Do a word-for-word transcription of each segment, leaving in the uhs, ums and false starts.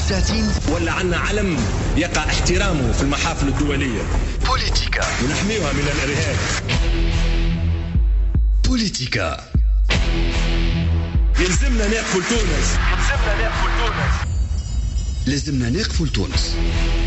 بساتين ولا عنا علم يقع احترامه في المحافل الدولية. بوليتيكا ونحميها من الإرهاب. بوليتيكا يلزمنا نقفل تونس. يلزمنا نقفل تونس. لازمنا نقفل تونس.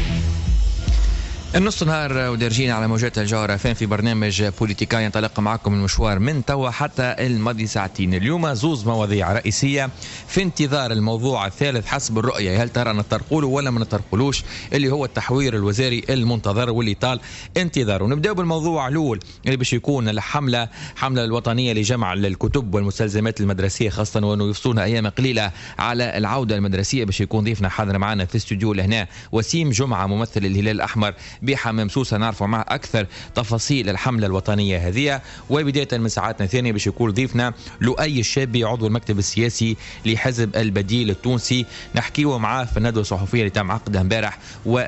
النص نهار ودرجين على موجات الجوهرة فين في برنامج بوليتيكا ينطلق معكم المشوار من توا حتى الماضي ساعتين. اليوم زوز مواضيع رئيسية في انتظار الموضوع الثالث حسب الرؤية، هل ترى نطرقوله ولا ما نطرقولوش، اللي هو التحوير الوزاري المنتظر واللي طال انتظاره. ونبدأ بالموضوع الأول اللي باش يكون الحملة حملة الوطنية لجمع الكتب والمستلزمات المدرسية، خاصة وأنه يفصلنا أيام قليلة على العودة المدرسية. باش يكون ضيفنا حاضر معنا في استوديو لهنا وسيم جمعة ممثل الهلال الأحمر بحمام سوسة، نعرفوا معه أكثر تفاصيل الحملة الوطنية هذه. وبداية من ساعاتنا الثانية باش يكون ضيفنا لؤي الشابي عضو المكتب السياسي لحزب البديل التونسي، نحكيوا معاه في الندوة الصحفية اللي تم عقدها امبارح،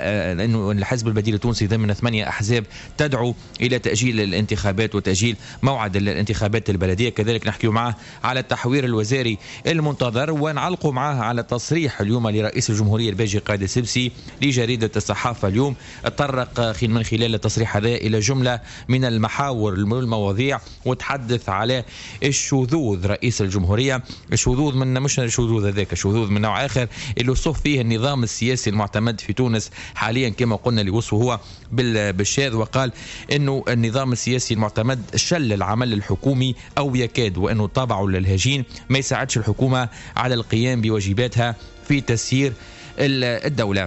وأنه الحزب البديل التونسي ضمن ثمانية أحزاب تدعو إلى تأجيل الانتخابات وتأجيل موعد الانتخابات البلدية. كذلك نحكيوا معاه على التحوير الوزاري المنتظر، ونعلقوا معاه على تصريح اليوم لرئيس الجمهورية الباجي قائد السبسي لجريدة الصحافة اليوم. تطرق من خلال التصريح هذا إلى جملة من المحاور والمواضيع، وتحدث على الشذوذ رئيس الجمهورية، الشذوذ من مش الشذوذ هذاك، الشذوذ من نوع آخر اللي وصف فيه النظام السياسي المعتمد في تونس حاليا كما قلنا، اللي وصفه هو بالشاذ، وقال إنه النظام السياسي المعتمد شل العمل الحكومي أو يكاد، وإنه طابعه للهجين ما يساعدش الحكومة على القيام بواجباتها في تسيير الدولة.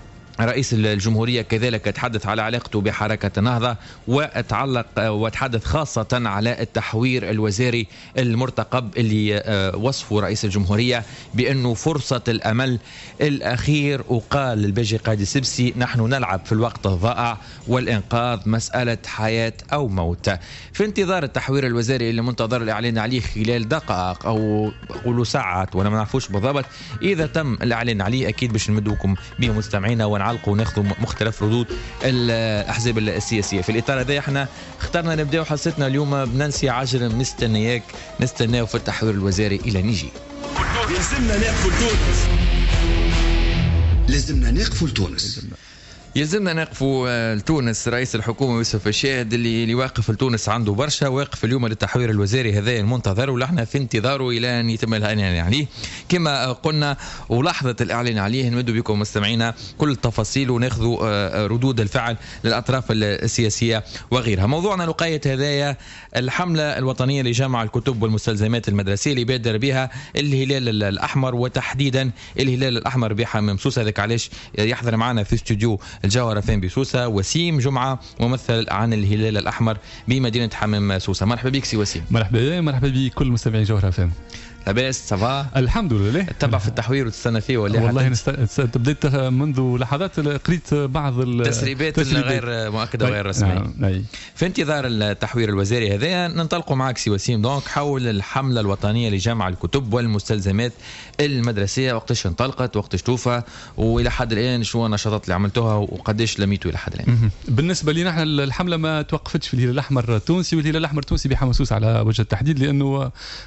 رئيس الجمهورية كذلك تحدث على علاقته بحركة النهضة، وتعلق وتحدث خاصة على التحوير الوزاري المرتقب اللي وصفه رئيس الجمهورية بأنه فرصة الأمل الأخير. وقال للباجي قائد السبسي نحن نلعب في الوقت الضائع والإنقاذ مسألة حياة أو موت. في انتظار التحوير الوزاري اللي منتظر الإعلان عليه خلال دقائق أو قولوا ساعات وأنا ما نعرفوش بالضبط، إذا تم الإعلان عليه أكيد باش نمدوكم به مستمعينا ونعلقوا وناخذوا مختلف ردود الأحزاب السياسية. في الإطار هذا احنا اخترنا نبدأ حصتنا اليوم بنانسي عجرم، مستنياك نستناو في التحوير الوزاري إلى نيجي. لازمنا نقفل تونس. لازمنا نقفل تونس. يلزمنا نقفوا لتونس. رئيس الحكومة يوسف الشاهد اللي اللي واقف لتونس عنده برشا، واقف اليوم للتحوير الوزاري هذا المنتظر، ولحنا في انتظاره الى ان يتم الاعلان عليه كما قلنا. ولحظة الاعلان عليه نمدوا بكم مستمعينا كل التفاصيل وناخذوا ردود الفعل للاطراف السياسية وغيرها. موضوعنا لقاية هذايا الحملة الوطنية لجمع الكتب والمستلزمات المدرسية اللي بادر بها الهلال الأحمر، وتحديدا الهلال الأحمر بحمام سوسة. هذاك علاش يحضر معنا في استوديو الجوهرة فين بسوسة وسيم جمعة ممثل عن الهلال الأحمر بمدينة حمام سوسة. مرحبا بك سي وسيم. مرحبا مرحبا بكل مستمعي جوهرة فين. لاباس سافا؟ الحمد لله. تتبع في التحوير وتستنى فيه ولا؟ والله نست... بديت منذ لحظات قريت بعض التسريبات الغير مؤكده وغير رسميه. نعم. في انتظار التحوير الوزاري هذا ننطلقوا معك سي وسيم دونك حول الحمله الوطنيه لجمع الكتب والمستلزمات المدرسيه. وقتاش انطلقت، وقتاش توفى، والى حد الان شو النشاطات اللي عملتوها وقداش لميتوا الى حد الان؟ بالنسبه لنا احنا الحمله ما توقفتش في الهلال الاحمر التونسي، والهلال الاحمر التونسي بحمام سوسة على وجه التحديد، لانه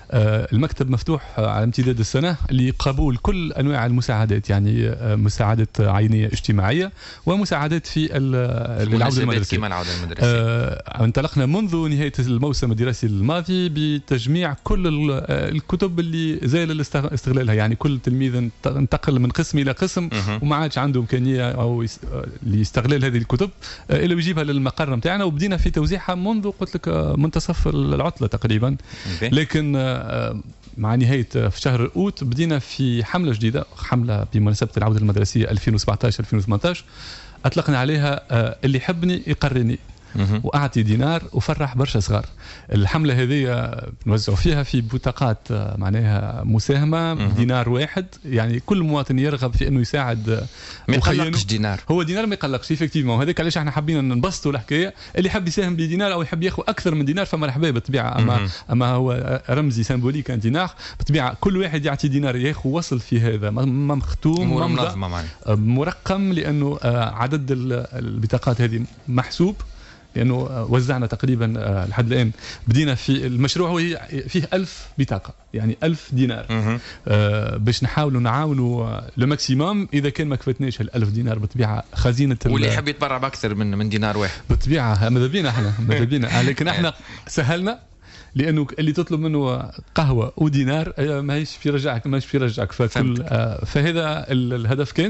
المكتب مفتوح على امتداد السنة لقبول كل أنواع المساعدات، يعني مساعدة عينية اجتماعية ومساعدات في العودة المدرسية. كما العودة المدرسية. آه انطلقنا منذ نهاية الموسم الدراسي الماضي بتجميع كل الكتب اللي زال استغلالها، يعني كل تلميذ انتقل من قسم إلى قسم وما عادش عنده إمكانية أو لاستغلال هذه الكتب إلا يجيبها للمقر متاعنا، وبدينا في توزيعها منذ قلت لك منتصف العطلة تقريبا. لكن آه مع نهاية في شهر أوت بدينا في حملة جديدة، حملة بمناسبة العودة المدرسية ألفين وسبعطاش ألفين وثمانطاش، أطلقنا عليها اللي يحبني يقرني، وأعطي دينار وفرح برشا صغار. الحملة هذه نوزع فيها في بطاقات معناها مساهمة بدينار واحد، يعني كل مواطن يرغب في أنه يساعد. ما يقلقش دينار، هو دينار ما يقلقش إفكتيفمون، وهذاك علاش احنا حابين نبسطوا الحكاية. اللي حب يساهم بدينار أو يحب ياخذ أكثر من دينار فمرحبا بالطبيعة، أما أما هو رمزي سيمبوليك أن دينار بالطبيعة. كل واحد يعطي دينار ياخذ وصل في هذا مختوم مرقم، لأنه عدد البطاقات هذه محسوب لانه وزعنا تقريبا لحد الان بدينا في المشروع هو فيه ألف بطاقه يعني ألف دينار آه باش نحاولوا نعاونوا لو ماكسيموم. اذا كان ما كفتناش الألف دينار بالطبيعه خزينه واللي يحب يتبرع باكثر من من دينار واحد بالطبيعه ماذا بينا احنا ماذا بينا لكن احنا سهلنا لانه اللي تطلب منه قهوه ودينار ماهيش في رجعك ماهيش في رجعك فكل آه فهذا الهدف كان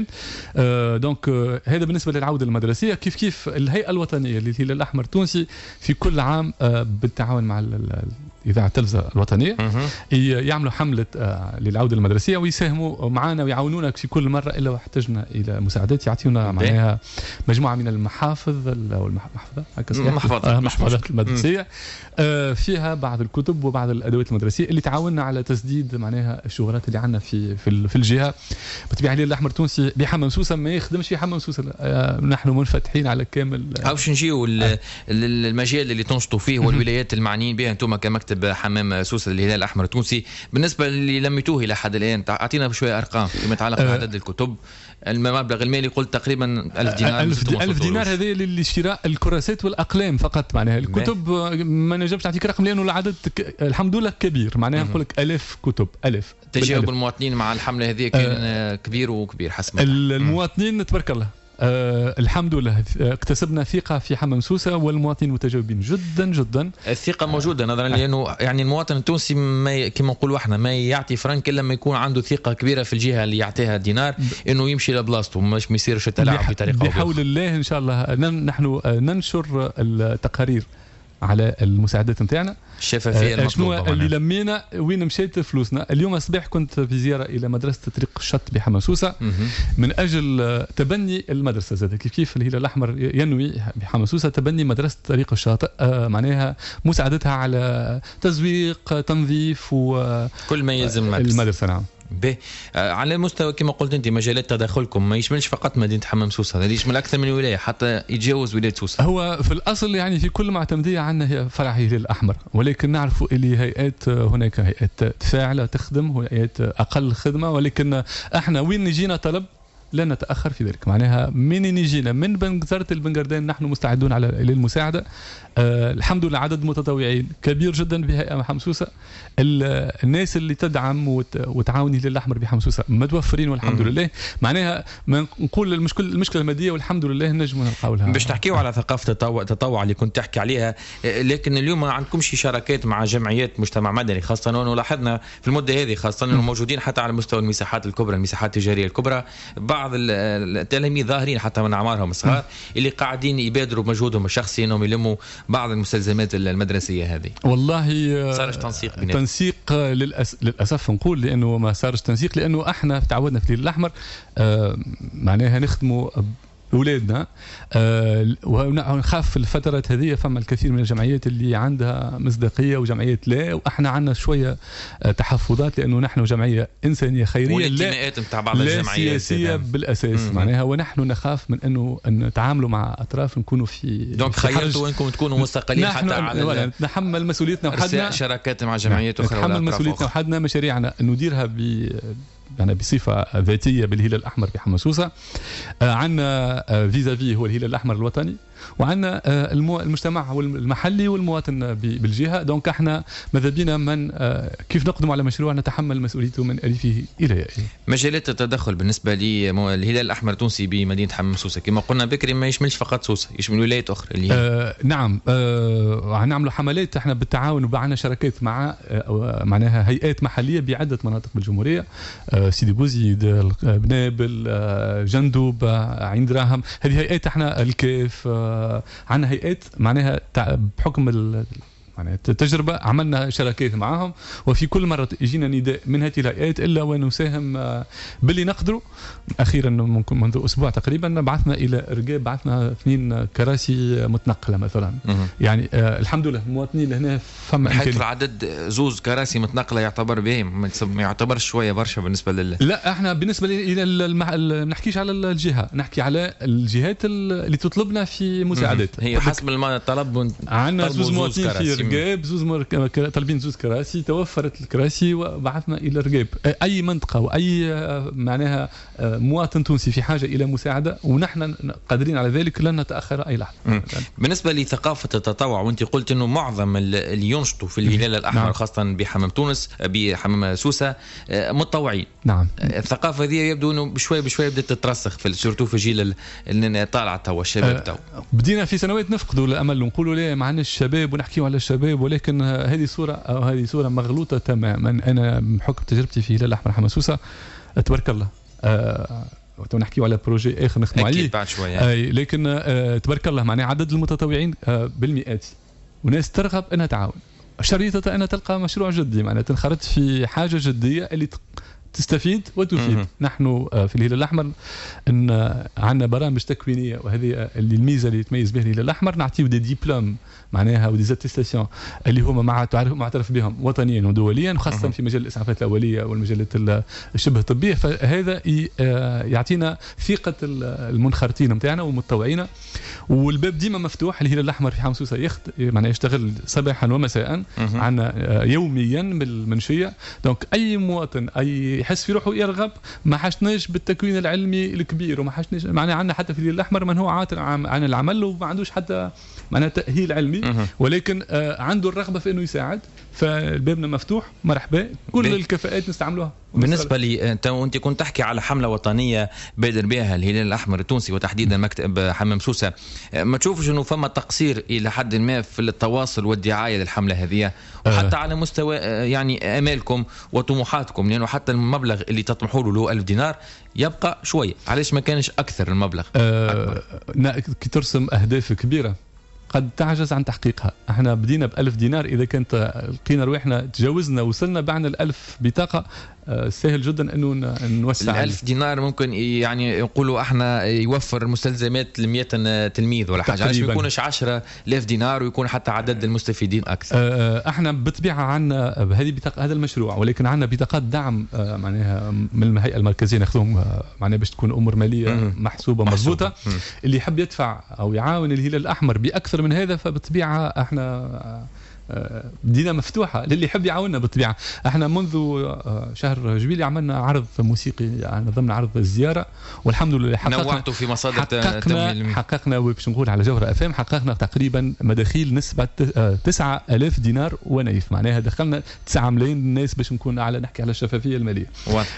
آه دونك آه هذا بالنسبه للعوده المدرسيه. كيف كيف الهيئه الوطنيه للهلال الاحمر التونسي في كل عام آه بالتعاون مع اذاعه التلفزه الوطنيه يعملوا حمله آه للعوده المدرسيه ويساهموا معنا ويعاونونا في كل مره الا واحتجنا الى مساعدات يعطيونا معناها مجموعه من المحافظ او المحفظات المحفظات المدرسيه آه فيها بعض الكتب وبعض الادوات المدرسيه اللي تعاوننا على تسديد معناها الشغلات اللي عندنا في في, في الجهه. بالطبيعه الهلال الاحمر التونسي بحمام سوسه ما يخدمش في حمام سوسه آه نحن منفتحين على كامل آه باش نجيو المجال اللي تنشطوا فيه والولايات المعنيين بها انتم كمكتب حمام سوسه للهلال الاحمر التونسي. بالنسبه اللي لميتوه الى حد الان اعطينا بشويه ارقام فيما يتعلق بعدد الكتب. المبلغ المالي قلت تقريبا ألف دينار ألف دينار هذه للشراء الكراسات والاقلام فقط. معناها الكتب ما نجمش نعطيك رقم لانه العدد الحمد لله كبير معناها نقول لك ألف كتب ألف. تجاوب المواطنين مع الحمله هذه كان آه كبير وكبير حسب المواطنين تبارك الله آه الحمد لله اكتسبنا ثقة في حمام سوسة والمواطنين متجاوبين جدا جدا. الثقة موجودة نظرا لأنه يعني المواطن التونسي ما كما نقولوا احنا ما يعطي فرنك إلا لما يكون عنده ثقة كبيرة في الجهة اللي يعطيها دينار إنه يمشي لبلاصته مش يصيرش تلاعب بطريقة بحول الله إن شاء الله نحن ننشر التقارير على المساعدات نتاعنا الشفافيه المطلوبه. شنو اللي لمينا وين مشيت فلوسنا. اليوم الصباح كنت في زياره الى مدرسه طريق الشط بحمام سوسه من اجل تبني المدرسه زاد كيف كيف الهلال الاحمر ينوي بحمام سوسه تبني مدرسه طريق الشاطئ آه معناها مساعدتها على تزويق تنظيف وكل ما يلزم المدرسه. نعم به آه على مستوى كما قلت انت مجالات تداخلكم ما يشملش فقط مدينه حمام سوسه، هذا يشمل اكثر من ولايه حتى يتجاوز ولايه سوسه. هو في الاصل يعني في كل معتمديه عندنا هي فرع الهلال الاحمر، ولكن نعرفوا اللي هيئات هناك هيئات فاعله تخدم وهيئات اقل خدمه، ولكن احنا وين نجينا طلب لا نتاخر في ذلك. معناها من يجينا من بنزرة البنجردين نحن مستعدون على للمساعده. آه الحمد لله عدد متطوعين كبير جدا بهيئه حمسوسه. الناس اللي تدعم وت... وتعاون الهلال الاحمر بحمسوسه متوفرين والحمد م- لله. معناها ما نقول المشكله المشكله الماديه والحمد لله نجم نلقاو لها. باش تحكيو على ثقافه التطوع التطوع اللي كنت تحكي عليها، لكن اليوم ما عندكمش شراكات مع جمعيات مجتمع مدني خاصه، وانه لاحظنا في المده هذه خاصه انه موجودين حتى على مستوى المساحات الكبرى المساحات التجاريه الكبرى بعض التلاميذ ظاهرين حتى من اعمارهم الصغار اللي قاعدين يبادروا بمجهودهم الشخصي انهم يلموا بعض المستلزمات المدرسيه هذه. والله صارش تنسيق بيناتهم. تنسيق للأس... للاسف نقول لانه ما صارش تنسيق، لانه احنا تعودنا في الهلال الاحمر آه معناها نخدموا أولادنا آه ونخاف في الفترات هذه فما الكثير من الجمعيات اللي عندها مصداقية وجمعيات لا، وإحنا عندنا شوية آه تحفظات لأنه نحن جمعية إنسانية خيرية لا, لا سياسية بالأساس. م- معناها ونحن نخاف من أنه أن نتعاملوا مع أطراف نكونوا في دونك خيرتوا أنكم تكونوا مستقلين حتى على نحمل مسؤوليتنا وحدنا شراكات مع جمعيات أخرى، نتحمل مسؤوليتنا وحدنا مشاريعنا نديرها ب يعني بصفة ذاتية بالهلال الأحمر بحمام سوسة. آه عندنا آه فيزافي هو الهلال الأحمر الوطني، وعندنا آه المجتمع المحلي والمواطن بالجهة. دونك احنا ماذا بينا من آه كيف نقدم على مشروع نتحمل مسؤوليته من ألفه إلى يائه. مجالات التدخل بالنسبة للهلال الأحمر التونسي بمدينة حمام سوسة كما قلنا بكري ما يشملش فقط سوسة، يشمل ولايات أخرى اللي آه نعم. آه نعملوا حملات احنا بالتعاون وبعنا شراكات مع آه معناها هيئات محلية بعدة مناطق بالجمهورية، آه سيدي بوزيد، بنابل، آه جندوب، آه عين دراهم. هذه هيئات احنا الكيف آه عندنا هيئات معناها بحكم يعني التجربة عملنا شراكات معهم، وفي كل مرة يجينا نداء من هذه الهيئات إلا ونساهم باللي نقدروا. أخيرا ممكن منذ أسبوع تقريبا بعثنا إلى إرقاب بعثنا اثنين كراسي متنقلة مثلا. مم. يعني آه الحمد لله المواطنين هنا فما حيث العدد زوز كراسي متنقلة يعتبر بهم ما يعتبر شوية برشا بالنسبة لله. لا احنا بالنسبة إلى المح... نحكيش على الجهة، نحكي على الجهات اللي تطلبنا في مساعدات. هي حسب الطلب عندنا زوز مواطنين في رقاب زوز مر... طالبين زوز كراسي، توفرت الكراسي وبعثنا الى رقاب. اي منطقه واي معناها مواطن تونسي في حاجه الى مساعده ونحن قادرين على ذلك، لن نتاخر اي لحظه. م. بالنسبه لثقافه التطوع، وانت قلت انه معظم اللي ينشطوا في الهلال الاحمر نعم. خاصه بحمام تونس بحمام سوسه متطوعين. نعم. الثقافه دي يبدو انه بشوي بشوي بدات تترسخ في سورتو في جيل اللي طالع توا الشباب تو. بدينا في سنوات نفقدوا الامل ونقولوا لا ما عندناش الشباب ونحكيوا على الشباب، ولكن هذه صوره او هذه صوره مغلوطه تماما. انا بحكم تجربتي في الهلال الاحمر حمام سوسه تبارك الله أه تو نحكيوا على بروجي اخر نخدموا عليه بعد شويه، اي لكن أه تبارك الله معناها عدد المتطوعين أه بالمئات، وناس ترغب انها تعاون، شريطه انها تلقى مشروع جدي، معناها تنخرط في حاجه جديه اللي تستفيد وتفيد. نحن في الهلال الأحمر أن عندنا برامج تكوينية، وهذه اللي الميزة اللي يتميز بها الهلال الأحمر، نعطيو دي ديبلوم معناها ودي زاتيستاسيون اللي هما مع معترف بهم وطنيا ودوليا، وخاصة في مجال الإسعافات الأولية والمجالات الشبه طبية. فهذا يعطينا ثقة المنخرطين نتاعنا والمتطوعين، والباب ديما مفتوح. الهلال الأحمر في حمام سوسة يخت معناها يشتغل صباحا ومساء، عندنا يوميا بالمنشية. دونك أي مواطن أي يحس في روحه يرغب، ما حشناش بالتكوين العلمي الكبير، وما حشناش معناها عندنا حتى في الهلال الأحمر من هو عاطل عن العمل وما عندوش حتى معناها تأهيل علمي، ولكن آه عنده الرغبة في إنه يساعد. فالبابنا مفتوح، مرحبا، كل بي. الكفاءات نستعملوها. بالنسبة لي أنت وأنت كنت تحكي على حملة وطنية بادر بها الهلال الأحمر التونسي وتحديدا مكتب حمام سوسة، ما تشوفش إنه فما تقصير إلى حد ما في التواصل والدعاية للحملة هذه، وحتى أه. على مستوى يعني آمالكم وطموحاتكم، لأنه حتى المبلغ اللي تطمحوا له له ألف دينار يبقى شوية، علاش ما كانش أكثر المبلغ؟ أه كي ترسم أهداف كبيرة قد تعجز عن تحقيقها. احنا بدينا بألف دينار، إذا كانت لقينا روحنا تجاوزنا وصلنا بعنا الألف بطاقة، سهل جدا انه نوسع. الألف دينار ممكن يعني يقولوا احنا يوفر مستلزمات لمئة تلميذ ولا حاجه، علاش ما يكونش عشرة آلاف دينار ويكون حتى عدد المستفيدين اكثر؟ احنا بالطبيعه عندنا هذه بطاقه هذا المشروع، ولكن عندنا بطاقات دعم معناها من الهيئه المركزيه ناخذهم معناها باش تكون امور ماليه مم. محسوبه مضبوطه. اللي يحب يدفع او يعاون الهلال الاحمر باكثر من هذا، فبالطبيعه احنا بدينا مفتوحة للي يحب يعاوننا. بالطبيعة احنا منذ شهر جويلية عملنا عرض موسيقي ضمن عرض الزيارة، والحمد لله حققنا نوعتوا في مصادر حققنا, حققنا باش نقول على جوهرة أف إم حققنا تقريبا مداخيل نسبة تسعة آلاف دينار ونايف، معناها دخلنا تسعة ملايين الناس باش نكون على نحكي على الشفافية المالية.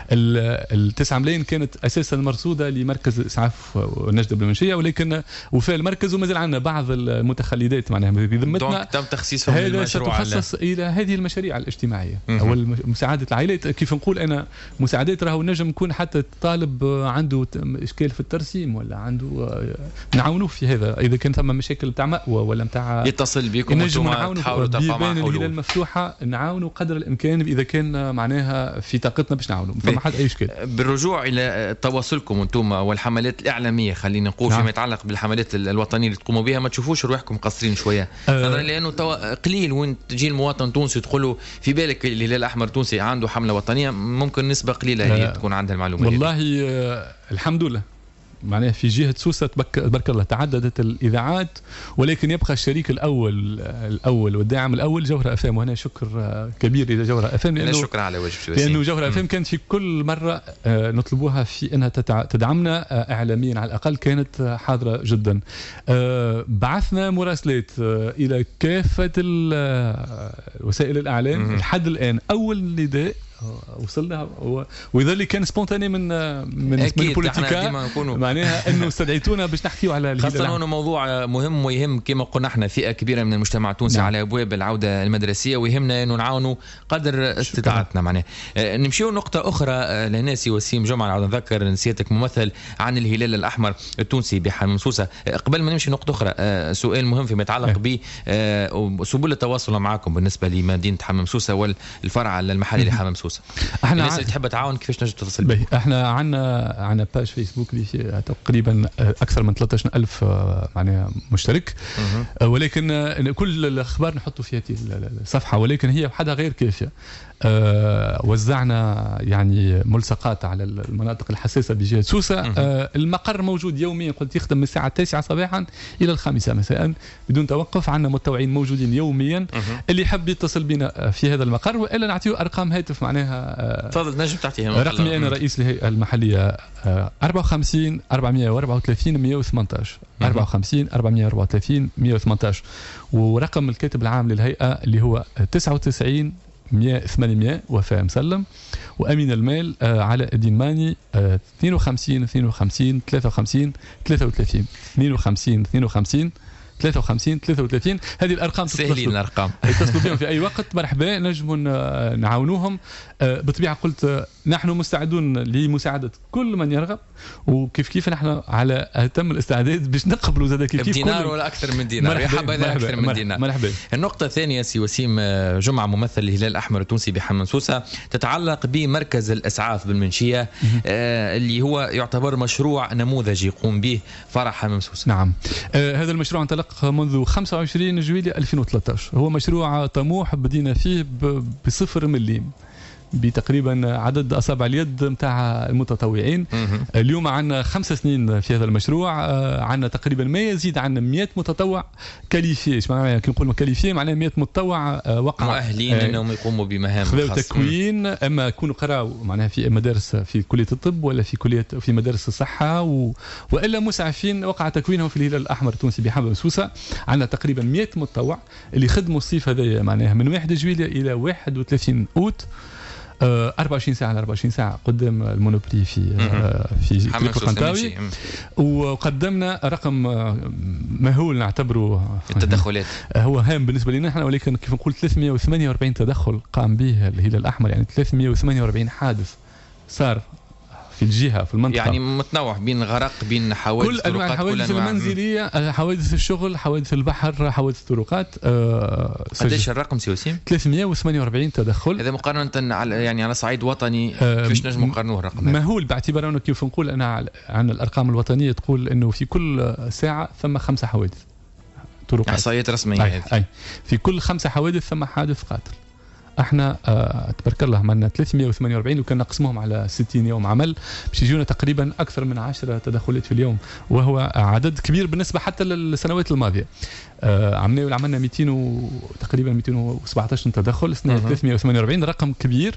التسعة ملايين كانت أساسا مرصودة لمركز إسعاف والنجدة بالمنشية، ولكن وفاء المركز وما زال عندنا بعض المتخلدات معناها بذمتنا تم تخصيصهم ستخصص الى هذه المشاريع الاجتماعيه او مساعده العائلات. كيف نقول انا مساعدات راهو نجم يكون حتى طالب عنده اشكال في الترسيم ولا عنده نعاونوه في هذا، اذا كان ثم مشاكل تاع مأوى ولا نتاع يتصل بكم نجم نعاونوا بيبان الهلال المفتوحه، نعاونوا قدر الامكان اذا كان معناها في طاقتنا باش نعاونوا، فما حد اي اشكال. بالرجوع الى تواصلكم انتم والحملات الاعلاميه، خلينا نقول نعم. فيما يتعلق بالحملات الوطنيه اللي تقوموا بها، ما تشوفوش روحكم قاصرين شويه؟ أه لانه قليل وين تجي المواطن تونسي تقول له في بالك الهلال الاحمر التونسي عنده حمله وطنيه، ممكن نسبه قليله هي أه تكون عندها المعلومه. والله آه الحمد لله معناها في جهة سوسة تبارك الله تعددت الإذاعات، ولكن يبقى الشريك الأول الأول والداعم الأول جوهرة أف إم، وهنا شكر كبير إلى جوهرة أف إم، لأنه شكر على وجه لأنه جوهرة أف إم كانت في كل مرة نطلبوها في أنها تدعمنا إعلاميا على الأقل، كانت حاضرة جدا. بعثنا مراسلات إلى كافة وسائل الإعلام لحد الآن. أول نداء وصلنا واذا اللي كان سبونتاني من من من بوليتيكا معناها انه استدعيتونا باش نحكيوا على خاصه انه موضوع مهم ويهم كما قلنا احنا فئه كبيره من المجتمع التونسي نعم. على ابواب العوده المدرسيه، ويهمنا انه نعاونوا قدر استطاعتنا. معناها نمشيو نقطه اخرى لناسي وسيم جمعه، نعاود نذكر نسيتك ممثل عن الهلال الاحمر التونسي بحمام سوسه. قبل ما نمشي نقطه اخرى، سؤال مهم فيما يتعلق ب سبل التواصل معكم بالنسبه لمدينه حمام سوسه والفرع المحلي لحمام سوسه. سوسه. احنا الناس اللي تحب تعاون كيفاش نجم تتصل به؟ احنا عندنا عندنا باج فيسبوك اللي فيه تقريبا اكثر من ثلاثة عشر ألف معناها مشترك، ولكن كل الاخبار نحطوا في هذه الصفحه، ولكن هي وحدها غير كافيه. أه وزعنا يعني ملصقات على المناطق الحساسه بجهه سوسه. أه المقر موجود يوميا، قلت يخدم من الساعه التاسعة صباحا الى الخامسة مساء بدون توقف. عندنا متطوعين موجودين يوميا. اللي يحب يتصل بنا في هذا المقر والا نعطيه ارقام هاتف معناها. تفضل نجم تعطيهم رقمي انا رئيس الهيئه المحليه أربعة وخمسين أربعمائة وأربعة وثلاثين مئة وثمانية عشر أربعة وخمسين أربعمائة وأربعة وثلاثين مئة وثمانية عشر، ورقم الكاتب العام للهيئه اللي هو تسعة وتسعين مئة ثمانمائة وفاء مسلم، وامين المال علاء الدين ماني اثنين وخمسين اثنين وخمسين ثلاثة وخمسين ثلاثة وثلاثين اثنين وخمسين اثنين وخمسين ثلاثة وخمسين ثلاثة وثلاثين. هذه الارقام سهلين الارقام، يتصلوا بهم في اي وقت مرحبا، نجموا نعاونوهم. بطبيعه قلت نحن مستعدون لمساعده كل من يرغب، وكيف كيف نحن على اتم الاستعداد باش نقبلوا زاد كيف كيف دينار ولا اكثر من دينار، يا حبذا اكثر من دينار. مرحبا. النقطه الثانيه سي وسيم جمعه ممثل الهلال الاحمر التونسي بحمام سوسه تتعلق بمركز الاسعاف بالمنشيه آه اللي هو يعتبر مشروع نموذجي يقوم به فرع حمام سوسه. نعم. آه هذا المشروع انطلق منذ خمسة وعشرين جويلية ألفين وثلاثة عشر. هو مشروع طموح بدينا فيه بصفر مليم، بتقريبا عدد اصابع اليد نتاع المتطوعين. اليوم عندنا خمس سنين في هذا المشروع، عندنا تقريبا ما يزيد عن مئة متطوع كاليفي. ايش معناها كي نقول كاليفي؟ معناها مئة متطوع وقع مؤهلين آه انهم يقوموا بمهام خاصه تكوين، اما يكونوا قراوا معناها في مدارس في كليه الطب ولا في كليه في مدارس الصحه و... والا مسعفين وقع تكوينهم في الهلال الاحمر التونسي بحمام سوسه. عندنا تقريبا مئة متطوع اللي خدموا الصيف هذا معناها من واحد جويلية الى واحد وثلاثين اوت، أربعة وعشرين ساعة على أربعة وعشرين ساعة قدام المونوبري في في طريق القنطاوي. وقدمنا رقم مهول نعتبره التدخلات هو هام بالنسبة لنا احنا، ولكن كيف نقول ثلاثمائة وثمانية وأربعين تدخل قام به الهلال الأحمر، يعني ثلاثمائة وثمانية وأربعين حادث صار في الجهة في المنطقة، يعني متنوع بين غرق بين حوادث كل أنواع الحوادث المنزلية، حوادث الشغل، حوادث البحر، حوادث الطرقات. أه قديش الرقم سي وسيم؟ ثلاثمائة وثمانية وأربعين تدخل. إذا مقارنة على يعني على صعيد وطني كيفاش نجم نقارنوه الرقم؟ مهول باعتبار أنه كيف نقول أنا عن الأرقام الوطنية تقول أنه في كل ساعة ثم خمسة حوادث طرقات، إحصائيات رسمية. أي, أي في كل خمسة حوادث ثم حادث قاتل. احنا آه تبارك الله عملنا ثلاثمائة وثمانية وأربعين، وكان نقسمهم على ستين يوم عمل باش يجونا تقريبا اكثر من عشرة تدخلات في اليوم، وهو عدد كبير بالنسبه حتى للسنوات الماضيه. آه عملنا عملنا مئتين و... تقريبا مئتين وسبعة عشر تدخل، سنه ثلاثمائة وثمانية وأربعين رقم كبير.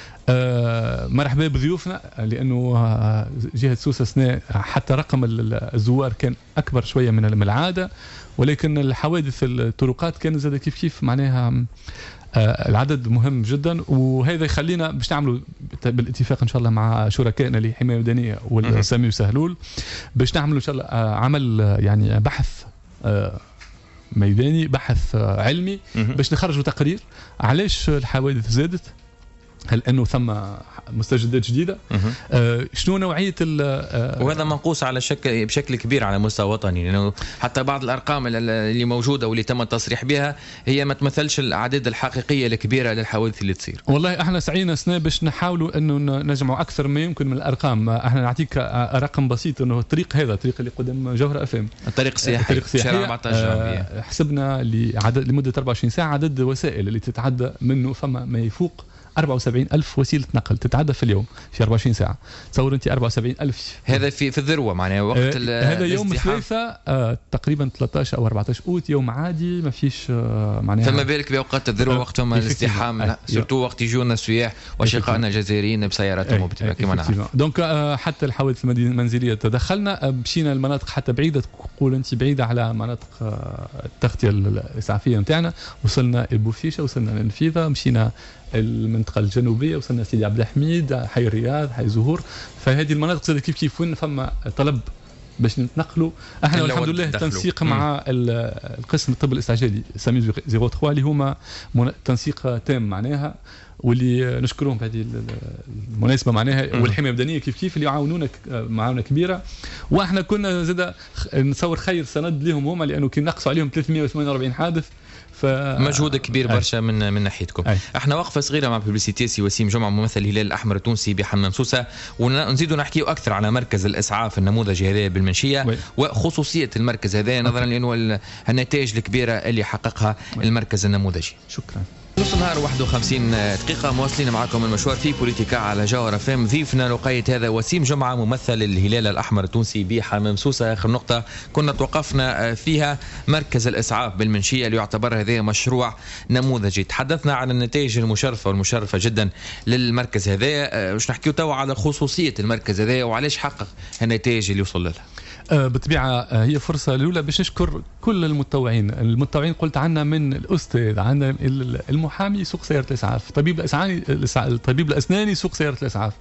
آه مرحبا بضيوفنا، لانه آه جهه سوسه سنه حتى رقم الزوار كان اكبر شويه من العاده، ولكن الحوادث الطرقات كانت زاد كيف كيف معناها آه العدد مهم جدا. وهذا يخلينا باش نعملوا بالاتفاق ان شاء الله مع شركائنا اللي حمايه مدنيه والسامي وسهلول باش نعملوا ان شاء الله آه عمل آه يعني بحث آه ميداني، بحث آه علمي باش نخرجوا تقرير علاش الحوادث زادت، هل انه ثم مستجدات جديده، آه شنو نوعيه آه وهذا منقوص على شكل بشكل كبير على مستوى وطني، لانه يعني حتى بعض الارقام اللي موجوده واللي تم التصريح بها هي ما تمثلش الاعداد الحقيقيه الكبيره للحوادث اللي تصير. والله احنا سعينا سنه باش نحاولوا انه نجمعوا اكثر ما يمكن من الارقام. احنا نعطيك رقم بسيط، انه الطريق هذا الطريق اللي قدام جوهره افام، الطريق السياحي، الطريق السياحي أربعة عشر آه حسبنا لعدد لمده أربعة وعشرين ساعه عدد وسائل اللي تتعدى منه فما ما يفوق أربعة وسبعين ألف وسيلة نقل تتعدى في اليوم في أربعة وعشرين ساعة. تصور أنت أربعة وسبعين ألف، هذا في في الذروة معناه وقت آه هذا يوم ثلاثة آه تقريبا ثلاثة عشر أو أربعة عشر أوت، يوم عادي ما فيش آه معناها. فما بالك بأوقات الذروة وقتهم الازدحام، آه سورتو وقت يجونا السياح وشقائنا الجزائريين بسياراتهم وبتبقى كما نعرف. دونك آه حتى الحوادث المنزلية تدخلنا، مشينا المناطق حتى بعيدة، تقول أنت بعيدة على مناطق آه التغطية الإسعافية نتاعنا. وصلنا البوفيشة، وصلنا للنفيذة، مشينا المنطقة الجنوبية، وصلنا سيدي عبد الحميد، حي الرياض، حي زهور. فهذه المناطق زاد كيف كيف وين فما طلب باش نتنقلوا. احنا الحمد لله تنسيق مع القسم الطب الاستعجالي سامي صفر ثلاثة اللي هما تنسيق تام معناها، واللي نشكرهم بهذه المناسبه معناها، والحمايه المدنيه كيف كيف اللي يعاونونا معاونه كبيره. واحنا كنا زاد نصور خير سند لهم هما، لانه كي نقصوا عليهم ثلاثمائة وثمانية وأربعين حادث مجهود كبير برشا من من ناحيتكم. أي. احنا وقفه صغيره مع بوبليسيتي سي وسيم جمعه ممثل الهلال الاحمر التونسي بحمام سوسه، ونزيدوا نحكيوا اكثر على مركز الاسعاف النموذجي هذا بالمنشيه وي. وخصوصيه المركز هذا نظرا لانه النتائج الكبيره اللي حققها وي. المركز النموذجي. شكرا. نص نهار واحد وخمسين دقيقة مواصلين معكم المشوار في بوليتيكا على جوهر فم. ضيفنا لقيت هذا وسيم جمعة ممثل الهلال الأحمر التونسي بحمام سوسة. آخر نقطة كنا توقفنا فيها مركز الإسعاف بالمنشية اللي يعتبر هذا مشروع نموذجي. تحدثنا عن النتائج المشرفة والمشرفة جدا للمركز هذا، مش نحكيو توا على خصوصية المركز هذا وعلاش حقق النتائج اللي وصل لها. بالطبيعة هي فرصة الأولى باش نشكر كل المتطوعين. المتطوعين قلت عنا من الأستاذ، عنا المحامي سوق سيارة الإسعاف، طبيب الأسناني الطبيب الأسناني سوق سيارة الإسعاف،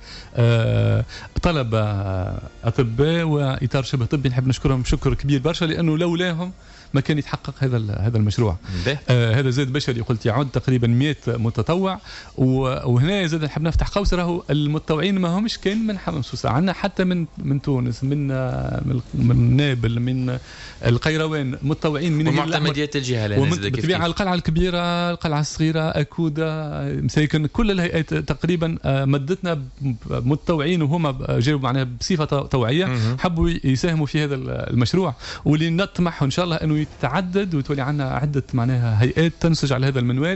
طلبة أطباء وإطار شبه طبي نحب نشكرهم شكر كبير برشا، لأنه لولاهم ما كان يتحقق هذا هذا المشروع. آه هذا زاد بشري قلت يعد تقريبا مئة متطوع، وهنا زاد نحب نفتح قوس راهو المتطوعين ما همش كان من حمام سوسة، عندنا حتى من من تونس، من من نابل، من القيروان، متطوعين من معتمديات الجهه. بالطبيعه القلعه الكبيره، القلعه الصغيره، اكودا، مساكن، كل الهيئات تقريبا مدتنا متطوعين وهم جاوا معنا بصفه طوعيه حبوا يساهموا في هذا المشروع، واللي نطمح ان شاء الله انه يتعدد وتولي عندنا عده معناها هيئات تنسج على هذا المنوال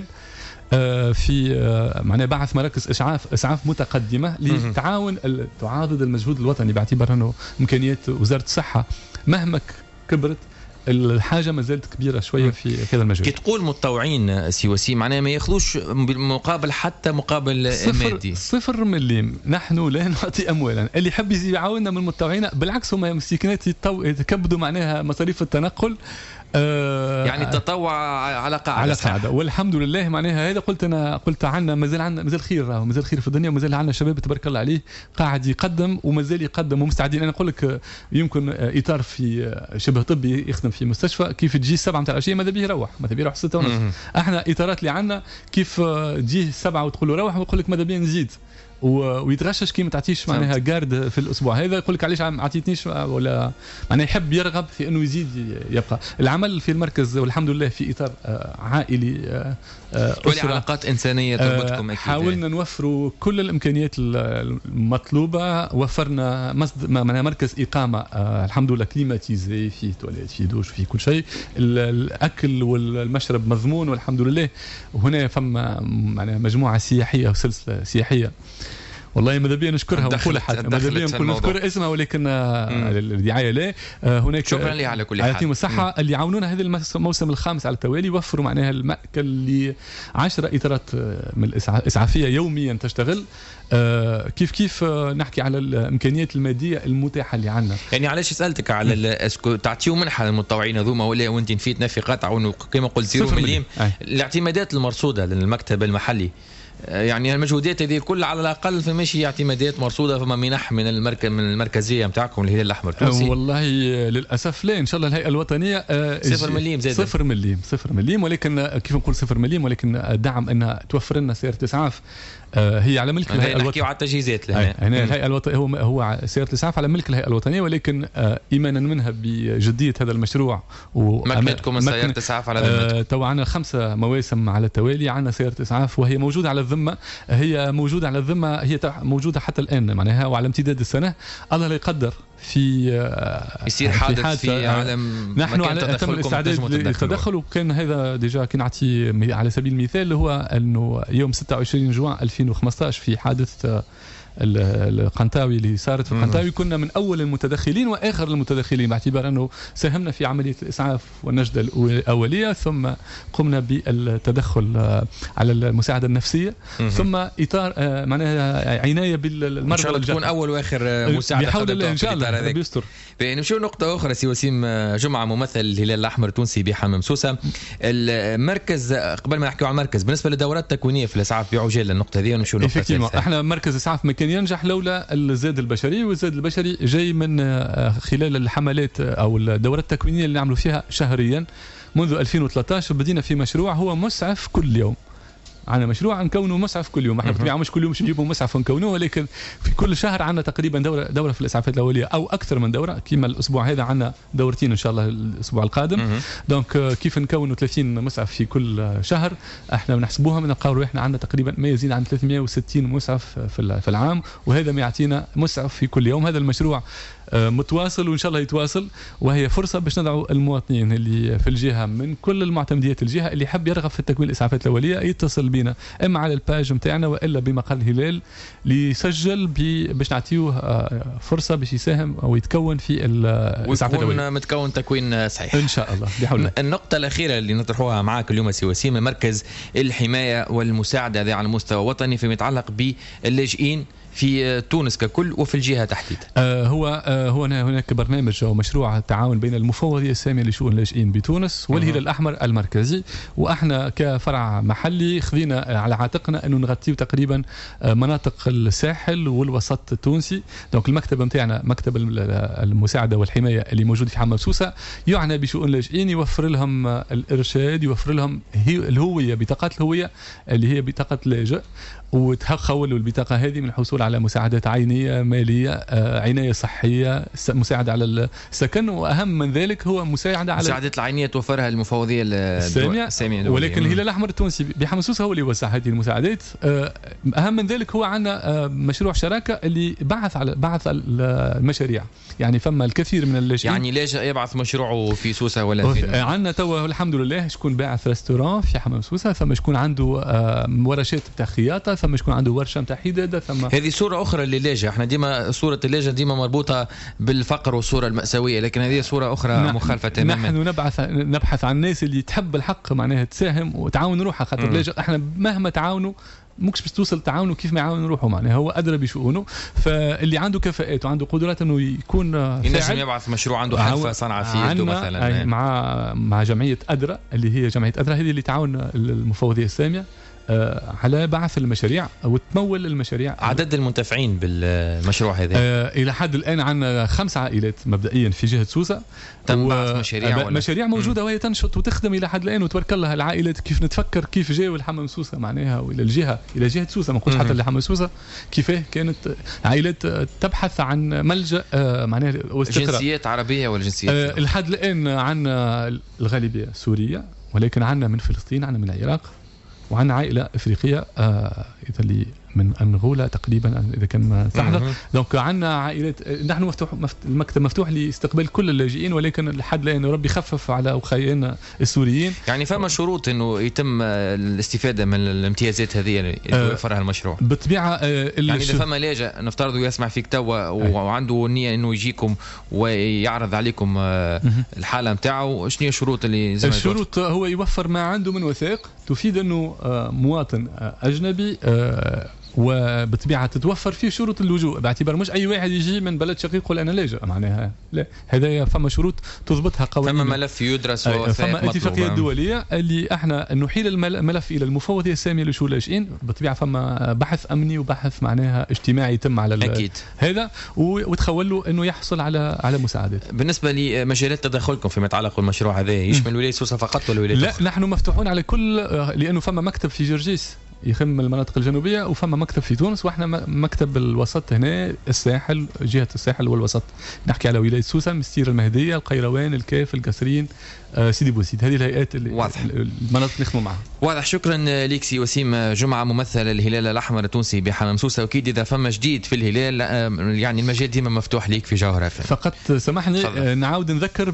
في معناها بعث مراكز اسعاف اسعاف متقدمه لتعاون تعاضد المجهود الوطني، باعتبار انه امكانيات وزاره الصحه مهما كبرت الحاجه ما زالت كبيره شويه في هذا المجال. كي تقول متطوعين سي وسيم معناها ما ياخذوش بالمقابل حتى مقابل صفر مادي؟ صفر مليم. نحن لا نعطي اموالا، اللي يحب يعاوننا من المتطوعين بالعكس هم مسكينات يتكبدوا معناها مصاريف التنقل. آه يعني التطوع على قاعده على قاعده والحمد لله معناها هذا قلت انا قلت عنا مازال عندنا مازال خير، راهو مازال خير في الدنيا، ومازال عندنا شباب تبارك الله عليه قاعد يقدم ومازال يقدم ومستعدين. انا نقول لك يمكن اطار في شبه طبي يخدم في مستشفى كيف تجي السبعة نتاع العشيه ماذا بيه يروح، ماذا بيه يروح ستة ونص. احنا اطارات اللي عندنا كيف تجيه السبعة وتقول له روح ويقول لك ماذا بيه نزيد، ويتغشش كي ما تعطيش معناها جارد في الاسبوع هذا، يقول لك علاش ما عطيتنيش، ولا معناها يحب يرغب في انه يزيد يبقى. العمل في المركز والحمد لله في اطار عائلي ولي علاقات انسانيه تربطكم اكيد. حاولنا نوفروا كل الامكانيات المطلوبه، وفرنا معناها مركز اقامه الحمد لله كليماتيزي، فيه تواليت، فيه دوش، فيه كل شيء، الاكل والمشرب مضمون والحمد لله. وهنا فما معناها مجموعه سياحيه وسلسله سياحيه والله ماذا بينا نشكرها ونقول حد ماذا بينا نقول نذكر اسمها ولكن الدعايه لا. هناك شكرا لي على كل حال يعطيهم الصحه اللي يعاونونا هذا الموسم الخامس على التوالي، وفروا معناها المأكل لعشرة اطارات من الاسعافيه يوميا تشتغل. آه كيف كيف آه نحكي على الامكانيات الماديه المتاحه اللي عندنا. يعني علاش سالتك على اسكو تعطيو منحه للمتطوعين هذوما ولا وانت نفيتنا في قطع كما قلت زيرو مليم الاعتمادات المرصوده للمكتب المحلي؟ يعني المجهودات هذه كل على الاقل فماشي اعتمادات مرصوده، فما منح من المركز من المركزيه نتاعكم الهلال الاحمر التونسي؟ والله للاسف لا. ان شاء الله الهيئه الوطنيه صفر مليم زاد صفر مليم صفر مليم ولكن كيف نقول صفر مليم ولكن دعم انها توفر لنا سياره اسعاف. هي على ملك الهيئه الوطنيه. نحكيو على التجهيزات هنا. هنا الهيئه الوطنيه هو هو سياره الاسعاف على ملك الهيئه الوطنيه، ولكن ايمانا منها بجديه هذا المشروع ومكنتكم سياره الاسعاف على ذمتكم. تو عندنا خمسه مواسم على التوالي عندنا سياره اسعاف وهي موجوده على الذمه، هي موجوده على الذمه، هي موجوده حتى الان معناها وعلى امتداد السنه. الله لا يقدر في يصير حادث في, في عالم نحن على اتم الاستعداد للتدخل. وكان هذا ديجا كي نعطي على سبيل المثال اللي هو انه يوم ستة وعشرين جوان ألفين وخمسطاش في حادث القنطاوي اللي صارت في القنطاوي كنا من اول المتدخلين واخر المتدخلين، باعتبار انه ساهمنا في عمليه الاسعاف والنجده الاوليه، ثم قمنا بالتدخل على المساعده النفسيه، ثم اطار معناها عنايه بالمرضى. ان شاء الله تكون اول واخر مساعده بحول الله ان شاء الله بيستر. نمشيو نقطه اخرى سي وسيم جمعه ممثل الهلال الاحمر التونسي بحمام سوسه. المركز قبل ما نحكيو على المركز بالنسبه للدورات التكوينيه في الاسعاف بعجاله النقطه هذه ونمشيو نقطه ثالثه. احنا مركز اسعاف كان ينجح لولا الزاد البشري، والزاد البشري جاي من خلال الحملات او الدورات التكوينيه اللي نعملوا فيها شهريا منذ ألفين وثلاثطاش. بدينا في مشروع هو مسعف كل يوم، عندنا مشروع نكونوا مسعف كل يوم. احنا بالطبيعه مش كل يوم نجيبوا مسعف ونكونوه، ولكن في كل شهر عندنا تقريبا دوره دوره في الاسعافات الاوليه او اكثر من دوره. كيما الاسبوع هذا عندنا دورتين ان شاء الله الاسبوع القادم. دونك كيف نكونوا ثلاثين مسعف في كل شهر، احنا بنحسبوها بنلقاو احنا عندنا تقريبا ما يزيد عن ثلاثمئة وستين مسعف في العام، وهذا ما يعطينا مسعف في كل يوم. هذا المشروع متواصل وان شاء الله يتواصل، وهي فرصه باش ندعو المواطنين اللي في الجهه من كل المعتمديات الجهه اللي يحب يرغب في التكوين الاسعافات الاوليه يتصل بنا اما على الباج نتاعنا والا بمقر الهلال ليسجل باش نعطيوه فرصه باش يساهم او يتكون في الاسعافات الاوليه ويكون متكون تكوين صحيح ان شاء الله بحول الله. النقطه الاخيره اللي نطرحوها معك اليوم سي وسيم، مركز الحمايه والمساعده هذا على مستوى وطني فيما يتعلق باللاجئين في تونس ككل وفي الجهه تحديدا. آه هو آه هو هناك برنامج او مشروع تعاون بين المفوضيه الساميه لشؤون اللاجئين بتونس والهلال الاحمر المركزي، واحنا كفرع محلي خذينا على عاتقنا انه نغطيو تقريبا مناطق الساحل والوسط التونسي. دونك المكتب نتاعنا مكتب المساعده والحمايه اللي موجود في حمام سوسه يعنى بشؤون اللاجئين، يوفر لهم الارشاد، يوفر لهم الهويه، بطاقات الهويه اللي هي بطاقه لاجئ، وتحولوا البطاقه هذه من الحصول على مساعدات عينيه، ماليه، آه، عنايه صحيه، مساعده على السكن، واهم من ذلك هو مساعده على مساعدات العينيه توفرها المفوضيه الساميه. ولكن الهلال الاحمر التونسي بحمام سوسه هو اللي يوزع هذه المساعدات. آه، اهم من ذلك هو عندنا آه، مشروع شراكه اللي بعث على بعث المشاريع، يعني فما الكثير من اللاجئين يعني لاجئ يبعث مشروعه في سوسه ولا في عندنا توا الحمد لله شكون باعث ريستوران في حمام سوسه، فما شكون عنده آه، ورشات بتاع خياطه، فما شكون عنده ورشه نتاع حداده، ثم هذه صوره اخرى للاجئ. احنا ديما صوره اللاجئ ديما مربوطه بالفقر والصوره المأساويه، لكن هذه صوره اخرى مخالفه تماما. نحن نبحث نبحث عن الناس اللي تحب الحق معناها تساهم وتعاون روحها، خاطر اللاجئ احنا مهما تعاونوا ممكن باش توصل تعاونوا كيف ما يعاون روحه، معناها هو ادرى بشؤونه. فاللي عنده كفاءات وعنده قدرات انه يكون ينجم يبعث مشروع عنده حرفه صنعه في يده مثلا مع مع جمعيه ادرى اللي هي جمعيه ادرى هذه اللي تعاون المفوضيه الساميه على بعث المشاريع وتمول المشاريع. عدد المنتفعين بالمشروع هذا آه الى حد الان عندنا خمس عائلات مبدئيا في جهه سوسه تم بعث مشاريع ولا؟ مشاريع موجوده وهي تنشط وتخدم الى حد الان، وتبارك الله العائلات كيف نتفكر كيف جاوا الحمام سوسه معناها والى الجهه الى جهه سوسه، ما نقولش حتى لحمام سوسه كيفاه كانت عائلات تبحث عن ملجا آه معناها واستقرار. جنسيات عربيه ولا جنسيات؟ آه لحد الان عندنا الغالبيه سوريه، ولكن عندنا من فلسطين، عندنا من العراق، وعندنا عائله افريقيه آه اللي من انغولا تقريبا اذا كان صح. دونك عندنا عائلات، نحن مفتوح المكتب مفتوح لاستقبال كل اللاجئين، ولكن لحد الان ربي يخفف على اخويانا السوريين. يعني فما شروط انه يتم الاستفاده من الامتيازات هذه اللي يوفرها المشروع بالطبيعه. آه يعني اذا فما لاجئ نفترض يسمع فيك توا وعنده نيه انه يجيكم ويعرض عليكم آه الحاله نتاعو، شنو هي الشروط اللي زي ما الشروط؟ هو يوفر ما عنده من وثائق تفيد انه آه مواطن آه اجنبي، آه وبطبيعه تتوفر فيه شروط اللجوء، باعتبار مش اي واحد يجي من بلد شقيق يقول انا لاجئ، معناها لا، هذا فما شروط تضبطها قوانين، فما ملف يدرس ووثائق مطلوبه، فما اتفاقيه دوليه اللي احنا نحيل الملف الى المفوضيه الساميه لشؤون اللاجئين. بالطبيعه فما بحث امني وبحث معناها اجتماعي يتم على أكيد. هذا وتخول له انه يحصل على على مساعدات. بالنسبه لمجالات تدخلكم فيما يتعلق بالمشروع هذا يشمل ولايه سوسه فقط ولا ولايات لا أخرى؟ نحن مفتوحون على كل، لانه فما مكتب في جرجيس يخدم المناطق الجنوبيه، وفما مكتب في تونس، واحنا مكتب الوسط هنا الساحل، جهه الساحل والوسط. نحكي على ولايه سوسه، مستير المهديه، القيروان، الكاف، القصرين، آه سيدي بوسيد. هذه الهيئات اللي واضح المناطق نخدموا معها. واضح. شكرا لك سي وسيم جمعه، ممثل الهلال الاحمر التونسي بحمام سوسه. واكيد اذا فما جديد في الهلال يعني المجال ديما مفتوح ليك في جوهره. فقط سامحني آه نعاود نذكر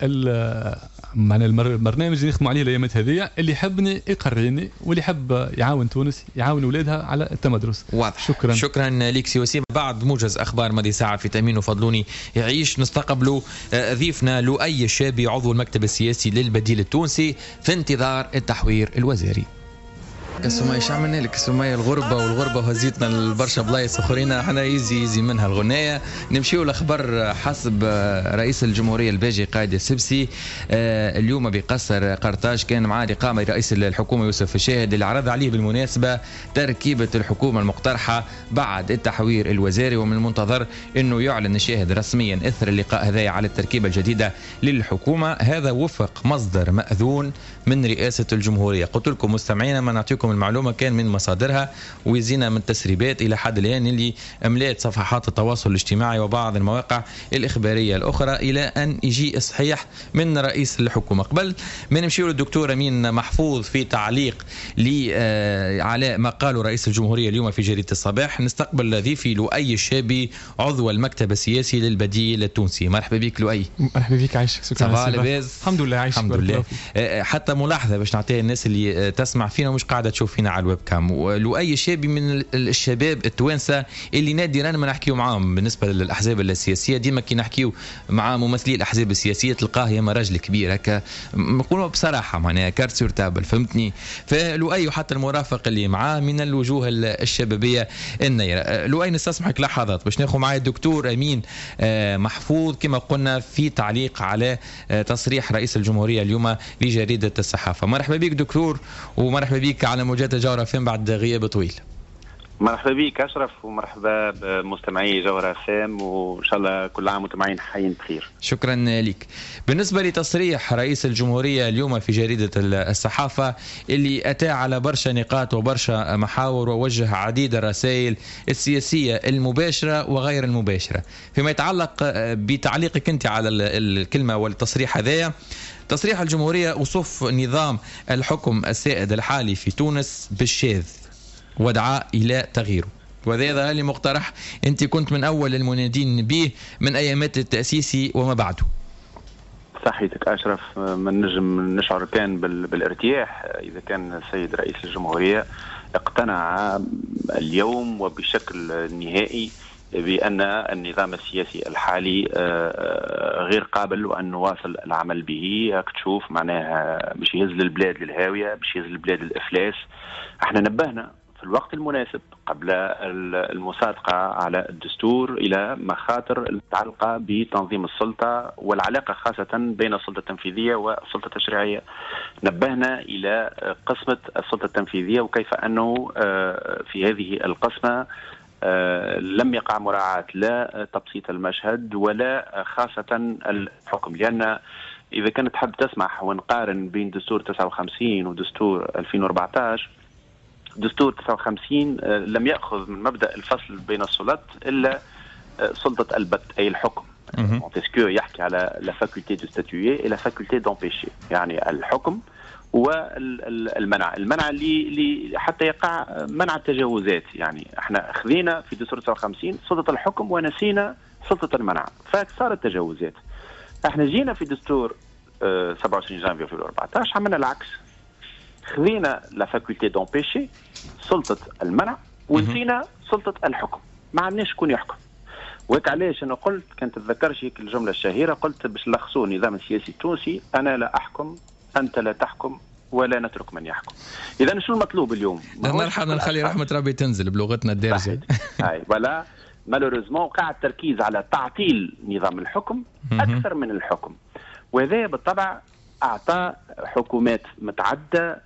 بال معنا البرنامج اللي نخدموا عليه الايامات هذه، اللي يحبني يقريني، واللي يحب يعاون تونس يعاون اولادها على التمدرس. واضح. شكرا شكرا لك سي وسيم. بعد موجز اخبار ماضي ساعه في تامين وفضلوني يعيش نستقبلوا ضيفنا لؤي الشابي عضو المكتب السياسي للبديل التونسي في انتظار التحوير الوزاري. سمية ايش عملنا لك سمية؟ الغربة والغربة وهزيتنا لبرشا بلايص اخرين، احنا يزي يزي منها الغناية. نمشيو الاخبار حسب رئيس الجمهورية الباجي قائد السبسي آه اليوم بقصر قرطاج كان معاه لقاء رئيس الحكومة يوسف الشاهد اللي عرض عليه بالمناسبة تركيبة الحكومة المقترحة بعد التحوير الوزاري، ومن المنتظر انه يعلن الشاهد رسميا اثر اللقاء هذا على التركيبة الجديدة للحكومة. هذا وفق مصدر مأذون من رئاسة الجمهورية. قلت لكم مستمعينا ما نعطيكم نعطيكم المعلومة كان من مصادرها ويزينا من تسريبات إلى حد الآن اللي أملات صفحات التواصل الاجتماعي وبعض المواقع الإخبارية الأخرى إلى أن يجي إصحيح من رئيس الحكومة. قبل ما نمشي للدكتور أمين محفوظ في تعليق على ما قاله رئيس الجمهورية اليوم في جريدة الصباح، نستقبل ضيفي لؤي الشابي عضو المكتب السياسي للبديل التونسي. مرحبا بك لؤي. مرحبا بك، عايشك. شكرا. الحمد لله عايشك. الحمد لله. حتى ملاحظة باش نعطيها الناس اللي تسمع فينا ومش قاعدة تشوف فينا على الويب كام، لؤي الشابي من الشباب التوانسة اللي نادرا ما نحكيو معاهم بالنسبة للأحزاب السياسية. ديما كي نحكيو مع ممثلي الأحزاب السياسية تلقاه يا راجل كبير هكا، نقولوا بصراحة معناها كارت سور تابل، فهمتني. فلؤي وحتى المرافق اللي معاه من الوجوه الشبابية النيرة. لؤي نستسمحك لحظات باش ناخذ معي الدكتور أمين محفوظ كما قلنا في تعليق على تصريح رئيس الجمهورية اليوم لجريدة الصحافة. مرحبا بك دكتور، ومرحبا بك على موجات الجوهرة فين بعد غياب طويل. مرحبا بك أشرف، ومرحبا بمستمعي جوهرة فام، وإن شاء الله كل عام وانتم حيين بخير. شكرا لك. بالنسبة لتصريح رئيس الجمهورية اليوم في جريدة الصحافة اللي أتى على برشا نقاط وبرشا محاور ووجه عديد الرسائل السياسية المباشرة وغير المباشرة، فيما يتعلق بتعليقك أنت على الكلمة والتصريح هذايا. تصريح الجمهورية وصف نظام الحكم السائد الحالي في تونس بالشاذ ودعاء إلى تغييره، وهذا اللي مقترح أنت كنت من أول المنادين به من أيامات التأسيس وما بعده. صحيتك أشرف، من نجم نشعر كان بالارتياح إذا كان السيد رئيس الجمهورية اقتنع اليوم وبشكل نهائي بأن النظام السياسي الحالي غير قابل وأن نواصل العمل به. هاك تشوف معناها باش يهز البلاد للهاوية، باش يهز البلاد للإفلاس. احنا نبهنا في الوقت المناسب قبل المصادقة على الدستور إلى مخاطر المتعلقة بتنظيم السلطة والعلاقة خاصة بين السلطة التنفيذية والسلطة التشريعية. نبهنا إلى قسمة السلطة التنفيذية وكيف أنه في هذه القسمة لم يقع مراعاة لا تبسيط المشهد ولا خاصة الحكم، لأن إذا كانت تحب تسمح ونقارن بين دستور تسعة وخمسين ودستور ألفين وأربعة عشر، دستور تسعة وخمسين لم يأخذ من مبدأ الفصل بين السلطات إلا سلطة البت أي الحكم. مونتسكيو يحكي على لا فاكولتي دو ستاتويي إلى فاكولتي دامبيشي، يعني الحكم والمنع، المنع اللي, اللي حتى يقع منع التجاوزات. يعني احنا خذينا في دستور تسعة وخمسين سلطة الحكم ونسينا سلطة المنع فصارت تجاوزات. احنا جينا في دستور سبعة وعشرين جانفي ألفين وأربعة عشر عملنا العكس، خذينا لا فاكولتي دامبيشي سلطة المنع ونسينا سلطة الحكم، ما عندناش شكون يحكم. وهيك علاش انا قلت، كانت تتذكرش هيك الجملة الشهيرة، قلت باش نلخصوا النظام السياسي التونسي: انا لا احكم، أنت لا تحكم، ولا نترك من يحكم. إذا شو المطلوب اليوم؟ مرحبا، نخلي رحمة ربي تنزل بلغتنا الدارجة. هاي ولا مالوريزمون وقع التركيز على تعطيل نظام الحكم أكثر من الحكم، وهذا بالطبع أعطى حكومات متعددة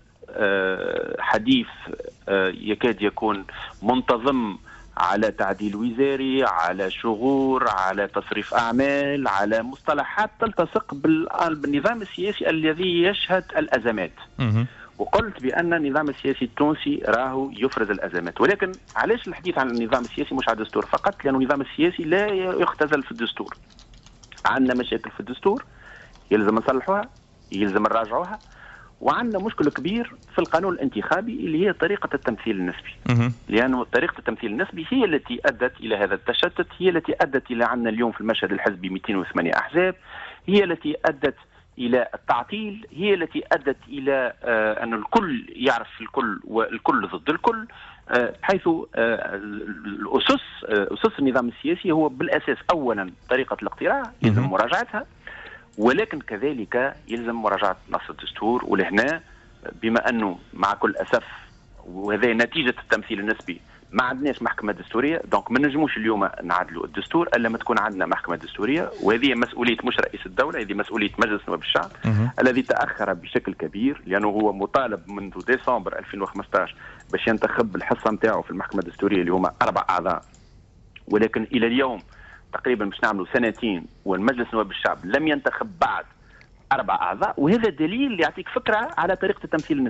حديث يكاد يكون منتظم على تعديل وزاري، على شغور، على تصريف أعمال، على مصطلحات تلتصق بالنظام السياسي الذي يشهد الأزمات. وقلت بأن النظام السياسي التونسي راهو يفرز الأزمات، ولكن علاش الحديث عن النظام السياسي مش على الدستور فقط؟ لأن النظام السياسي لا يختزل في الدستور. عندنا مشاكل في الدستور يلزم نصلحوها، يلزم نراجعوها، وعندنا مشكل كبير في القانون الانتخابي اللي هي طريقة التمثيل النسبي. لأنه طريقة التمثيل النسبي هي التي أدت إلى هذا التشتت، هي التي أدت إلى عندنا اليوم في المشهد الحزبي مئتين وثمانية أحزاب، هي التي أدت إلى التعطيل، هي التي أدت إلى آه أن الكل يعرف الكل والكل ضد الكل، آه حيث آه الأسس آه أسس النظام السياسي هو بالأساس أولا طريقة الاقتراع يلزم مراجعتها، ولكن كذلك يلزم مراجعة نص الدستور. ولهنا بما أنه مع كل أسف وهذا نتيجة التمثيل النسبي ما عندناش محكمة دستورية، دونك ما نجموش اليوم نعدلوا الدستور الا ما تكون عندنا محكمة دستورية، وهذه مسؤولية مش رئيس الدولة، هذه مسؤولية مجلس نواب الشعب الذي تأخر بشكل كبير، لأنه هو مطالب منذ ديسمبر ألفين وخمسة عشر باش ينتخب الحصة نتاعو في المحكمة الدستورية اللي هما أربع أعضاء، ولكن إلى اليوم تقريبا باش نعملوا سنتين والمجلس نواب الشعب لم ينتخب بعد أربع أعضاء، وهذا دليل يعطيك فكرة على طريقة التمثيل النسبي.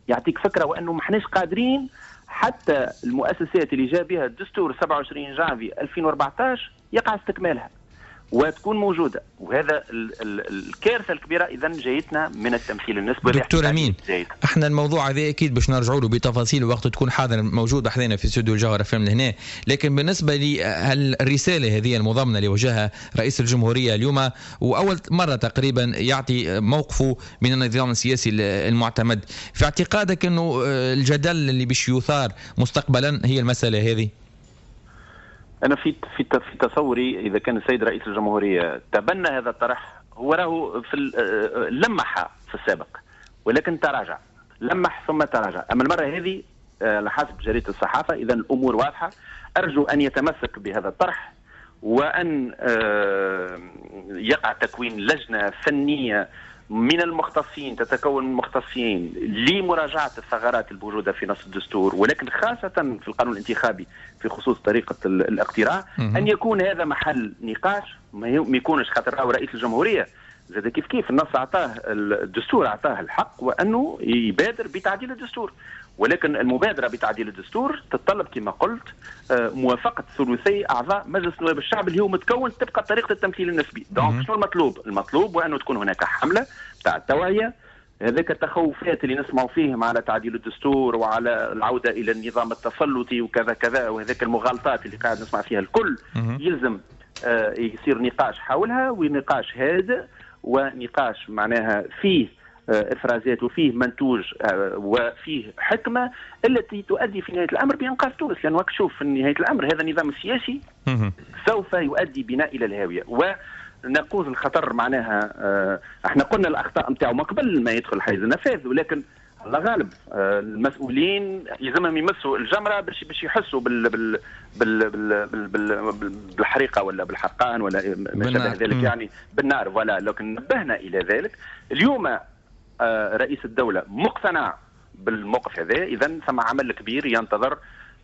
يعطيك فكره، وانه ما احناش قادرين حتى المؤسسات اللي جاء بها الدستور سبعة وعشرين جانفي ألفين وأربعطاش يقع استكمالها وتكون موجوده. وهذا ال ال الكارثه الكبيره اذا جايتنا من التمثيل النسبي. دكتور امين، احنا الموضوع هذا اكيد باش نرجعوا له بتفاصيل وقت تكون حاضر موجود احيانا في استوديو الجوهره فيلم لهنا، لكن بالنسبه لي الرساله هذه المضامنه اللي وجهها رئيس الجمهوريه اليوم واول مره تقريبا يعطي موقفه من النظام السياسي المعتمد، في اعتقادك انه الجدل اللي باش يثار مستقبلا هي المساله هذه؟ أنا في في في تصوري إذا كان السيد رئيس الجمهورية تبنى هذا الطرح، هو راهو في لمح في السابق ولكن تراجع، لمح ثم تراجع. أما المرة هذه على حسب جريدة الصحافة إذا الأمور واضحة. أرجو أن يتمسك بهذا الطرح وأن يقع تكوين لجنة فنية من المختصين، تتكون من مختصين لمراجعة الثغرات الموجودة في نص الدستور، ولكن خاصة في القانون الانتخابي في خصوص طريقة الاقتراع، أن يكون هذا محل نقاش، ما يكونش خاطر راهو رئيس الجمهورية زاد كيف كيف النص أعطاه الدستور أعطاه الحق وأنه يبادر بتعديل الدستور، ولكن المبادرة بتعديل الدستور تتطلب كما قلت موافقة ثلثي أعضاء مجلس نواب الشعب اللي هو متكون طبق طريقة التمثيل النسبي. دونك شنو المطلوب؟ المطلوب وأنه تكون هناك حملة تاع التوعية. هذاك التخوفات اللي نسمعوا فيهم على تعديل الدستور وعلى العودة إلى النظام التسلطي وكذا كذا، وهذاك المغالطات اللي قاعد نسمع فيها الكل، يلزم يصير نقاش حولها، ونقاش هادئ ونقاش معناها فيه افرازات وفيه منتوج وفيه حكمه التي تؤدي في نهايه الامر بانقاذ تونس. لان وقت شوف في نهايه الامر هذا النظام السياسي سوف يؤدي بنا الى الهاويه، ونقوز الخطر معناها احنا قلنا الاخطاء نتاعو ما قبل ما يدخل حيز النفاذ، ولكن الله غالب المسؤولين يلزمهم يمسوا الجمره باش باش يحسوا بال بال بال بال بال بالحريقه ولا بالحرقان ولا ما شابه ذلك، يعني بالنار ولا. لكن نبهنا الى ذلك اليوم. رئيس الدولة مقتنع بالموقف هذا، إذن ثم عمل كبير ينتظر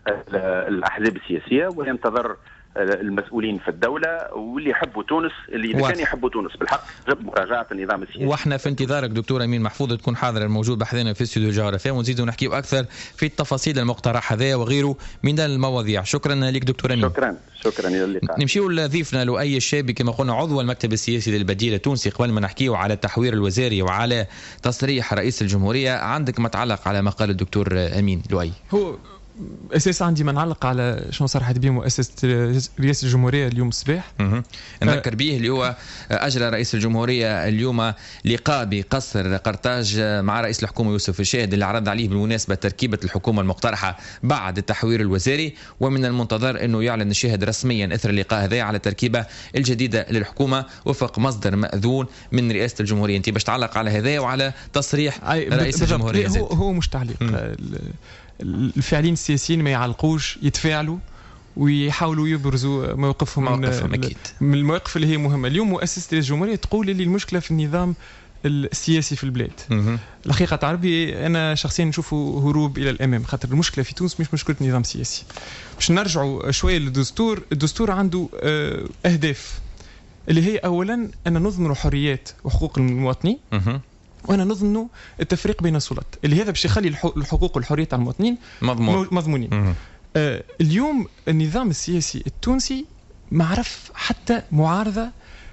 الأحزاب السياسية وينتظر المسؤولين في الدولة واللي يحبوا تونس، اللي إذا كان يحبوا تونس بالحق جب مراجعة النظام السياسي. واحنا في انتظارك دكتور أمين محفوظ تكون حاضر الموجود بحثنا في استوديو الجوهرة فيلم، ونزيدوا نحكي أكثر في التفاصيل المقترح هذا وغيره من المواضيع. شكرا لك دكتور أمين. شكرا شكرا إلى اللقاء. نمشيو لضيفنا لؤي الشابي كما قلنا عضو المكتب السياسي للبديل التونسي. قبل ما نحكيو على التحوير الوزاري وعلى تصريح رئيس الجمهورية، عندك ما تعلق على ما قال الدكتور أمين لؤي؟ هو اساسا عندي ما نعلق على شنو صرحت به مؤسسه رئاسه الجمهوريه اليوم الصباح. نذكر به اللي هو اجرى رئيس الجمهوريه اليوم لقاء بقصر قرطاج مع رئيس الحكومه يوسف الشاهد، اللي عرض عليه بالمناسبه تركيبه الحكومه المقترحه بعد التحوير الوزاري، ومن المنتظر انه يعلن الشاهد رسميا اثر اللقاء هذا على التركيبه الجديده للحكومه وفق مصدر ماذون من رئاسه الجمهوريه. انت باش تعلق على هذا وعلى تصريح رئيس الجمهوريه؟ هو, هو مش تعليق. الفاعلين السياسيين ما يعلقوش، يتفاعلوا ويحاولوا يبرزوا مواقفهم من, من المواقف اللي هي مهمه. اليوم مؤسسه رئاسه الجمهوريه تقول لي المشكله في النظام السياسي في البلاد. الحقيقه تعربي انا شخصيا نشوفه هروب الى الامام، خاطر المشكله في تونس مش مشكله نظام سياسي. باش نرجعوا شويه للدستور، الدستور عنده اهداف اللي هي اولا ان نضمن حريات وحقوق المواطنين، وانا نظن التفريق بين السلطات اللي هذا باش يخلي الحقوق والحريات تاع المواطنين مضمون. مضمونين. آه اليوم النظام السياسي التونسي ما عرف حتى معارضه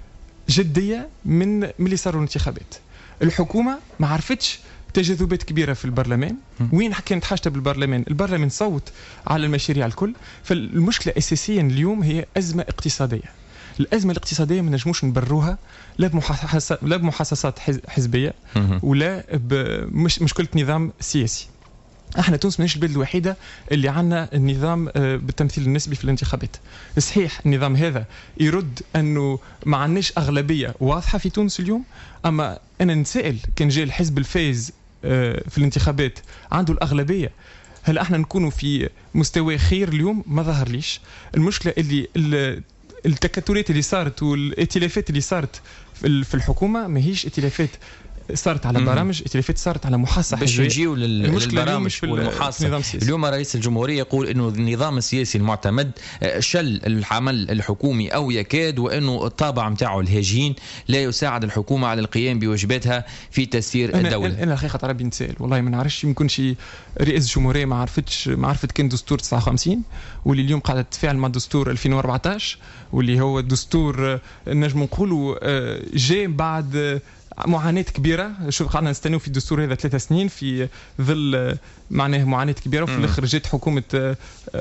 جديه من من اللي صاروا الانتخابات. الحكومه ما عرفتش تجاذبات كبيره في البرلمان. وين كانت حاجتها بالبرلمان؟ البرلمان صوت على المشاريع الكل. فالمشكله اساسيا اليوم هي ازمه اقتصاديه. الازمه الاقتصاديه ما نجموش نبروها لا بمحاسسات لا بمحاسسات حزبيه ولا بمش مشكله نظام سياسي. احنا تونس ماهيش البلد الوحيده اللي عندنا النظام بالتمثيل النسبي في الانتخابات. صحيح النظام هذا يرد انه ما عندناش اغلبيه واضحه في تونس اليوم، اما انا نسائل كان جاء الحزب الفائز في الانتخابات عنده الاغلبيه، هل احنا نكونوا في مستوى خير اليوم؟ ما ظهر ليش. المشكله اللي التكتلات اللي صارت والائتلافات اللي صارت في الحكومه ماهيش ائتلافات صارت على برامج، ائتلافات صارت على محاصصه باش حزبيه. نجيو للبرامج والمحاصصه. اليوم رئيس الجمهوريه يقول انه النظام السياسي المعتمد شل العمل الحكومي او يكاد، وانه الطابع نتاعو الهجين لا يساعد الحكومه على القيام بواجباتها في تسيير أنا الدوله. انا الحقيقه عربي نتسائل والله ما نعرفش، يمكن شي رئيس الجمهوريه ما عرفتش ما عرفت كان دستور تسعة وخمسين واللي اليوم قاعده تتفاعل مع دستور ألفين وأربعطاش، واللي هو الدستور نجم نقولوا جاء بعد معاناة كبيرة. شوف قعدنا نستناو في الدستور هذا ثلاثة سنين في ظل معناه معاناة كبيرة، وفي الآخر جات حكومة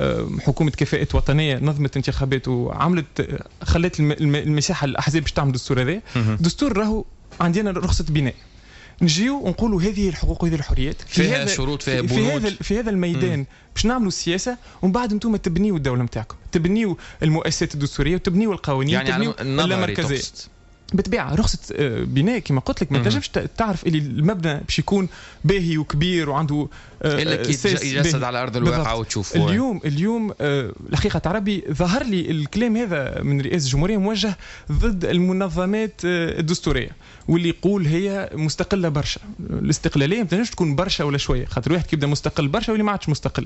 حكومة كفاءة وطنية نظمت انتخابات وعملت خلت المساحة الأحزاب باش تعمل الدستور هذا. الدستور راهو عندنا رخصة بناء، نجيو ونقولوا هذه الحقوق وهذه الحريات في فيها هذا شروط فيها بنود في هذا في هذا الميدان باش نعملوا السياسه، ومن بعد انتم تبنيوا الدوله نتاعكم، تبنيوا المؤسسات الدستوريه وتبنيوا القوانين، يعني تبنيوا اللامركزيه. بالطبيعه رخصه بناء كما قلت لك ما تنجمش تعرف اللي المبنى باش يكون باهي وكبير وعنده الا كي يجسد على ارض الواقع وتشوفه. اليوم اليوم الحقيقه عربي ظهر لي الكلام هذا من رئيس الجمهوريه موجه ضد المنظمات الدستوريه، واللي يقول هي مستقله برشا. الاستقلاليه ما تنجمش تكون برشا ولا شويه، خاطر واحد كيبدا مستقل برشا واللي ما عادش مستقل.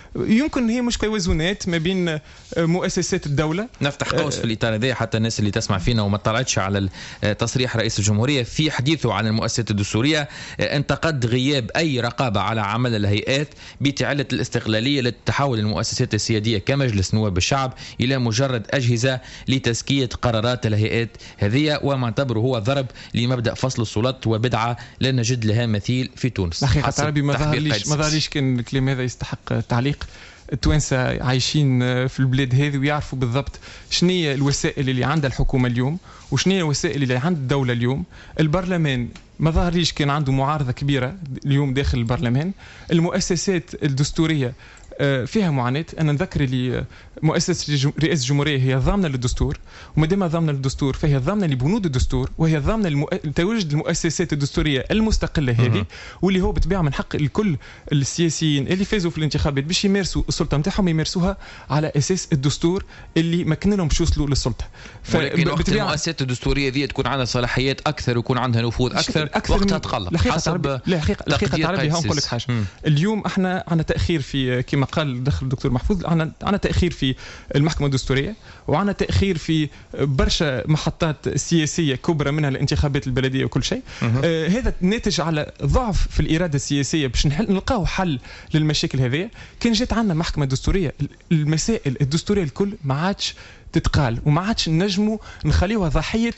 يمكن هي مش توازنات ما بين مؤسسات الدوله. نفتح قوس في الاطار هذا حتى الناس اللي تسمع فينا وما طلعتش على تصريح رئيس الجمهوريه في حديثه عن المؤسسات الدستوريه، انتقد غياب اي رقابه على عمل الهيئات بتعلة الاستقلاليه لتحول المؤسسات السياديه كمجلس نواب الشعب الى مجرد اجهزه لتزكيه قرارات الهيئات هذه، وما اعتبره هو ضرب لمبدا فصل السلطات وبدعه لا نجد لها مثيل في تونس. حقيقه عربي ما ظهرليش ما ظهرليش كان الكلام هذا يستحق تعليق. التوانسه عايشين في البلاد هذه ويعرفوا بالضبط شنية الوسائل اللي عندها الحكومه اليوم وشنية الوسائل اللي عند الدوله اليوم. البرلمان ما ظهرليش كان عنده معارضه كبيره اليوم داخل البرلمان. المؤسسات الدستوريه فيها معاناه. انا نذكر لي مؤسسه رئاسه الجمهوريه هي ضامنه للدستور، وما دام ضامنه للدستور فهي ضامنه لبنود الدستور، وهي ضامنه المؤ... تواجد المؤسسات الدستوريه المستقله هذه، واللي هو بالطبيعه من حق الكل السياسيين اللي فازوا في الانتخابات باش يمارسوا السلطه نتاعهم يمارسوها على اساس الدستور اللي مكن لهم باش يوصلوا للسلطه. ولكن وقت المؤسسات الدستوريه ذي تكون عندها صلاحيات اكثر ويكون عندها نفوذ اكثر, أكثر وقتها تقلق حسب لا حقيقه الحقيقه العربي. نقول لك حاجه، اليوم احنا عندنا تاخير في كما قال دخل الدكتور محفوظ، عندنا عندنا تاخير في المحكمه الدستوريه، وعندنا تاخير في برشا محطات سياسيه كبرى منها الانتخابات البلديه وكل شيء. آه هذا ناتج على ضعف في الاراده السياسيه باش نلقاو حل للمشاكل هذه. كان جات عندنا محكمه دستوريه المسائل الدستوريه الكل ما عادش تتقال وما عادش نجموا نخليوها ضحيه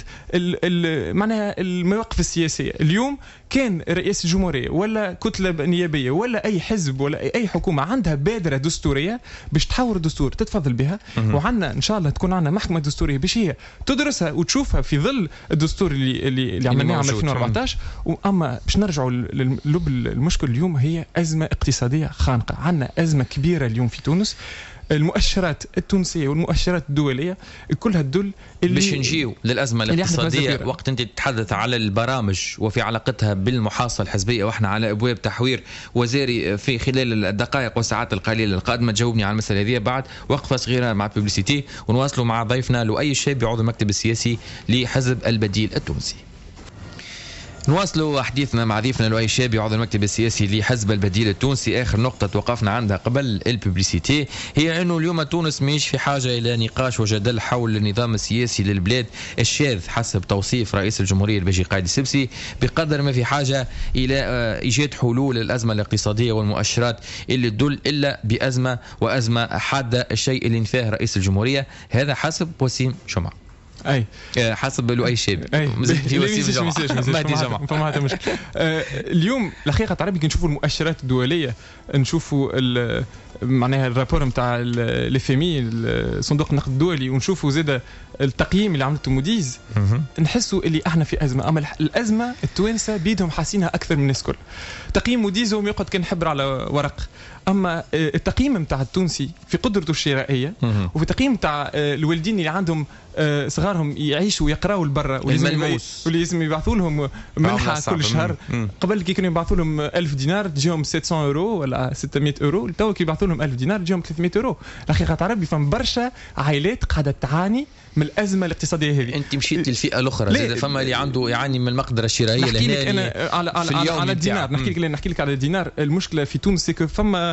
معناها المواقف السياسيه. اليوم كان رئيس الجمهوريه ولا كتله نيابيه ولا اي حزب ولا اي حكومه عندها بادره دستوريه باش تحور الدستور تتفضل بها، وعندنا ان شاء الله تكون عندنا محكمه دستوريه باش هي تدرسها وتشوفها في ظل الدستور اللي اللي, اللي عملناه عام ألفين وأربعطاش. واما باش نرجعوا للب المشكل اليوم هي ازمه اقتصاديه خانقه. عندنا ازمه كبيره اليوم في تونس. المؤشرات التونسيه والمؤشرات الدوليه كلها تدل اللي باش نجيو للازمه الاقتصاديه. وقت انت تتحدث على البرامج وفي علاقتها بالمحاصصه الحزبيه واحنا على ابواب تحوير وزاري في خلال الدقائق والساعات القليله القادمه، تجاوبني على المساله هذه بعد وقفه صغيره مع بيبليسيتي ونواصلوا مع ضيفنا لؤي الشابي عضو المكتب السياسي لحزب البديل التونسي. نواصلوا حديثنا مع ضيفنا لؤي الشابي عضو المكتب السياسي لحزب البديل التونسي. اخر نقطه توقفنا عندها قبل الببليسيتي هي انه اليوم تونس مش في حاجه الى نقاش وجدل حول النظام السياسي للبلاد الشاذ حسب توصيف رئيس الجمهوريه الباجي قايد السبسي، بقدر ما في حاجه الى ايجاد حلول للازمه الاقتصاديه والمؤشرات اللي تدل الا بازمه وازمه حاده، الشيء اللي نفاه رئيس الجمهوريه. هذا حسب وسيم جمعه. اي حسب لؤي الشابي في وسيم ما دي جماعه فما حتى مشكل. اليوم الحقيقه عربي كي نشوفوا المؤشرات الدوليه، نشوفوا معناها الرابور نتاع الاف ام اي صندوق النقد الدولي، ونشوفوا زاده التقييم اللي عملته موديز، نحسوا اللي احنا في ازمه. اما الازمه التوانسه بيدهم حاسينها اكثر من الناس الكل. تقييم موديز هو يقعد كان حبر على ورق، اما التقييم نتاع التونسي في قدرته الشرائيه وفي التقييم نتاع الوالدين اللي عندهم صغارهم يعيشوا ويقراوا لبرا واللي لازم يبعثوا لهم منحه كل شهر. قبل كي كانوا يبعثوا لهم ألف دينار تجيهم سبعمية يورو ولا ستمية يورو، تو كي يبعثوا لهم ألف دينار تجيهم ثلاثمائة يورو. الحقيقه تاع ربي فما برشا عائلات قاعده تعاني من الازمه الاقتصاديه هذه. انت مشيت للفئه الاخرى زاد فما اللي عنده يعاني من المقدره الشرائيه نحكي لك انا على على, على, على الدينار. نحكي لك نحكي لك على الدينار. المشكله في تونس سيكو فما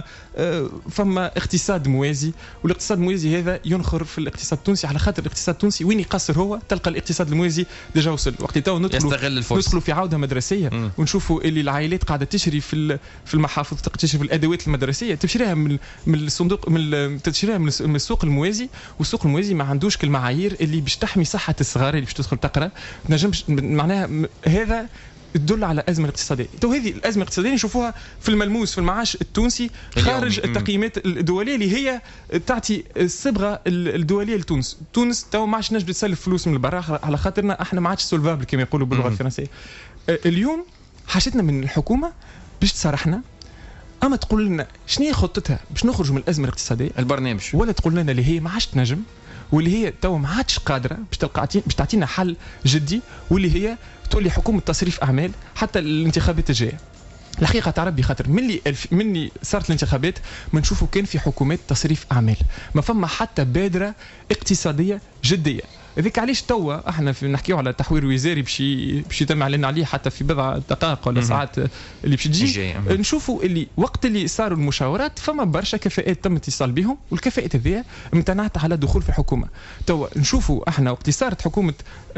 فما اقتصاد موازي، والاقتصاد الموازي هذا ينخر في الاقتصاد التونسي على خاطر الاقتصاد التونسي وين يقصر هو تلقى الاقتصاد الموازي ديجا وصل. وقت تو ندخلوا ندخلوا في عوده مدرسيه مم. ونشوفوا اللي العائلات قاعده تشري في في المحافظ، تشري في الادوات المدرسيه، تشريها من من الصندوق من تشريها من السوق الموازي، والسوق الموازي ما عندوش المعايير اللي باش تحمي صحه الصغار اللي باش تدخل تقرا. نجمش معناها هذا تدل على ازمه اقتصاديه. تو هذه الازمه الاقتصاديه نشوفوها في الملموس في المعاش التونسي خارج التقييمات الدوليه اللي هي تعطي الصبغه الدوليه لتونس. تونس تو ما عادش نجم تسلف فلوس من برا على خاطرنا احنا ما عادش سولفابل كما يقولوا باللغه الفرنسيه. اليوم حاجتنا من الحكومه باش تصارحنا، اما تقول لنا شنو هي خطتها باش نخرج من الازمه الاقتصاديه البرنامج، ولا تقول لنا اللي هي ما عادش تنجم واللي هي تو ما عادش قادره باش تلقى باش تعطينا حل جدي، واللي هي تقول لي حكومه تصريف اعمال حتى الانتخابات الجايه. الحقيقه تاع ربي خاطر من اللي من اللي صارت الانتخابات ما نشوفوا كان في حكومات تصريف اعمال، ما فما حتى بادره اقتصاديه جديه. هذيك علاش توا احنا نحكيو على تحوير وزاري باش باش يتم اعلان عليه حتى في بضع دقائق ولا ساعات اللي باش تجي. نشوفوا اللي وقت اللي صاروا المشاورات فما برشا كفاءات تم اتصال بهم، والكفاءات هذيا امتنعت على الدخول في الحكومه. توا نشوفوا احنا وقت صارت حكومه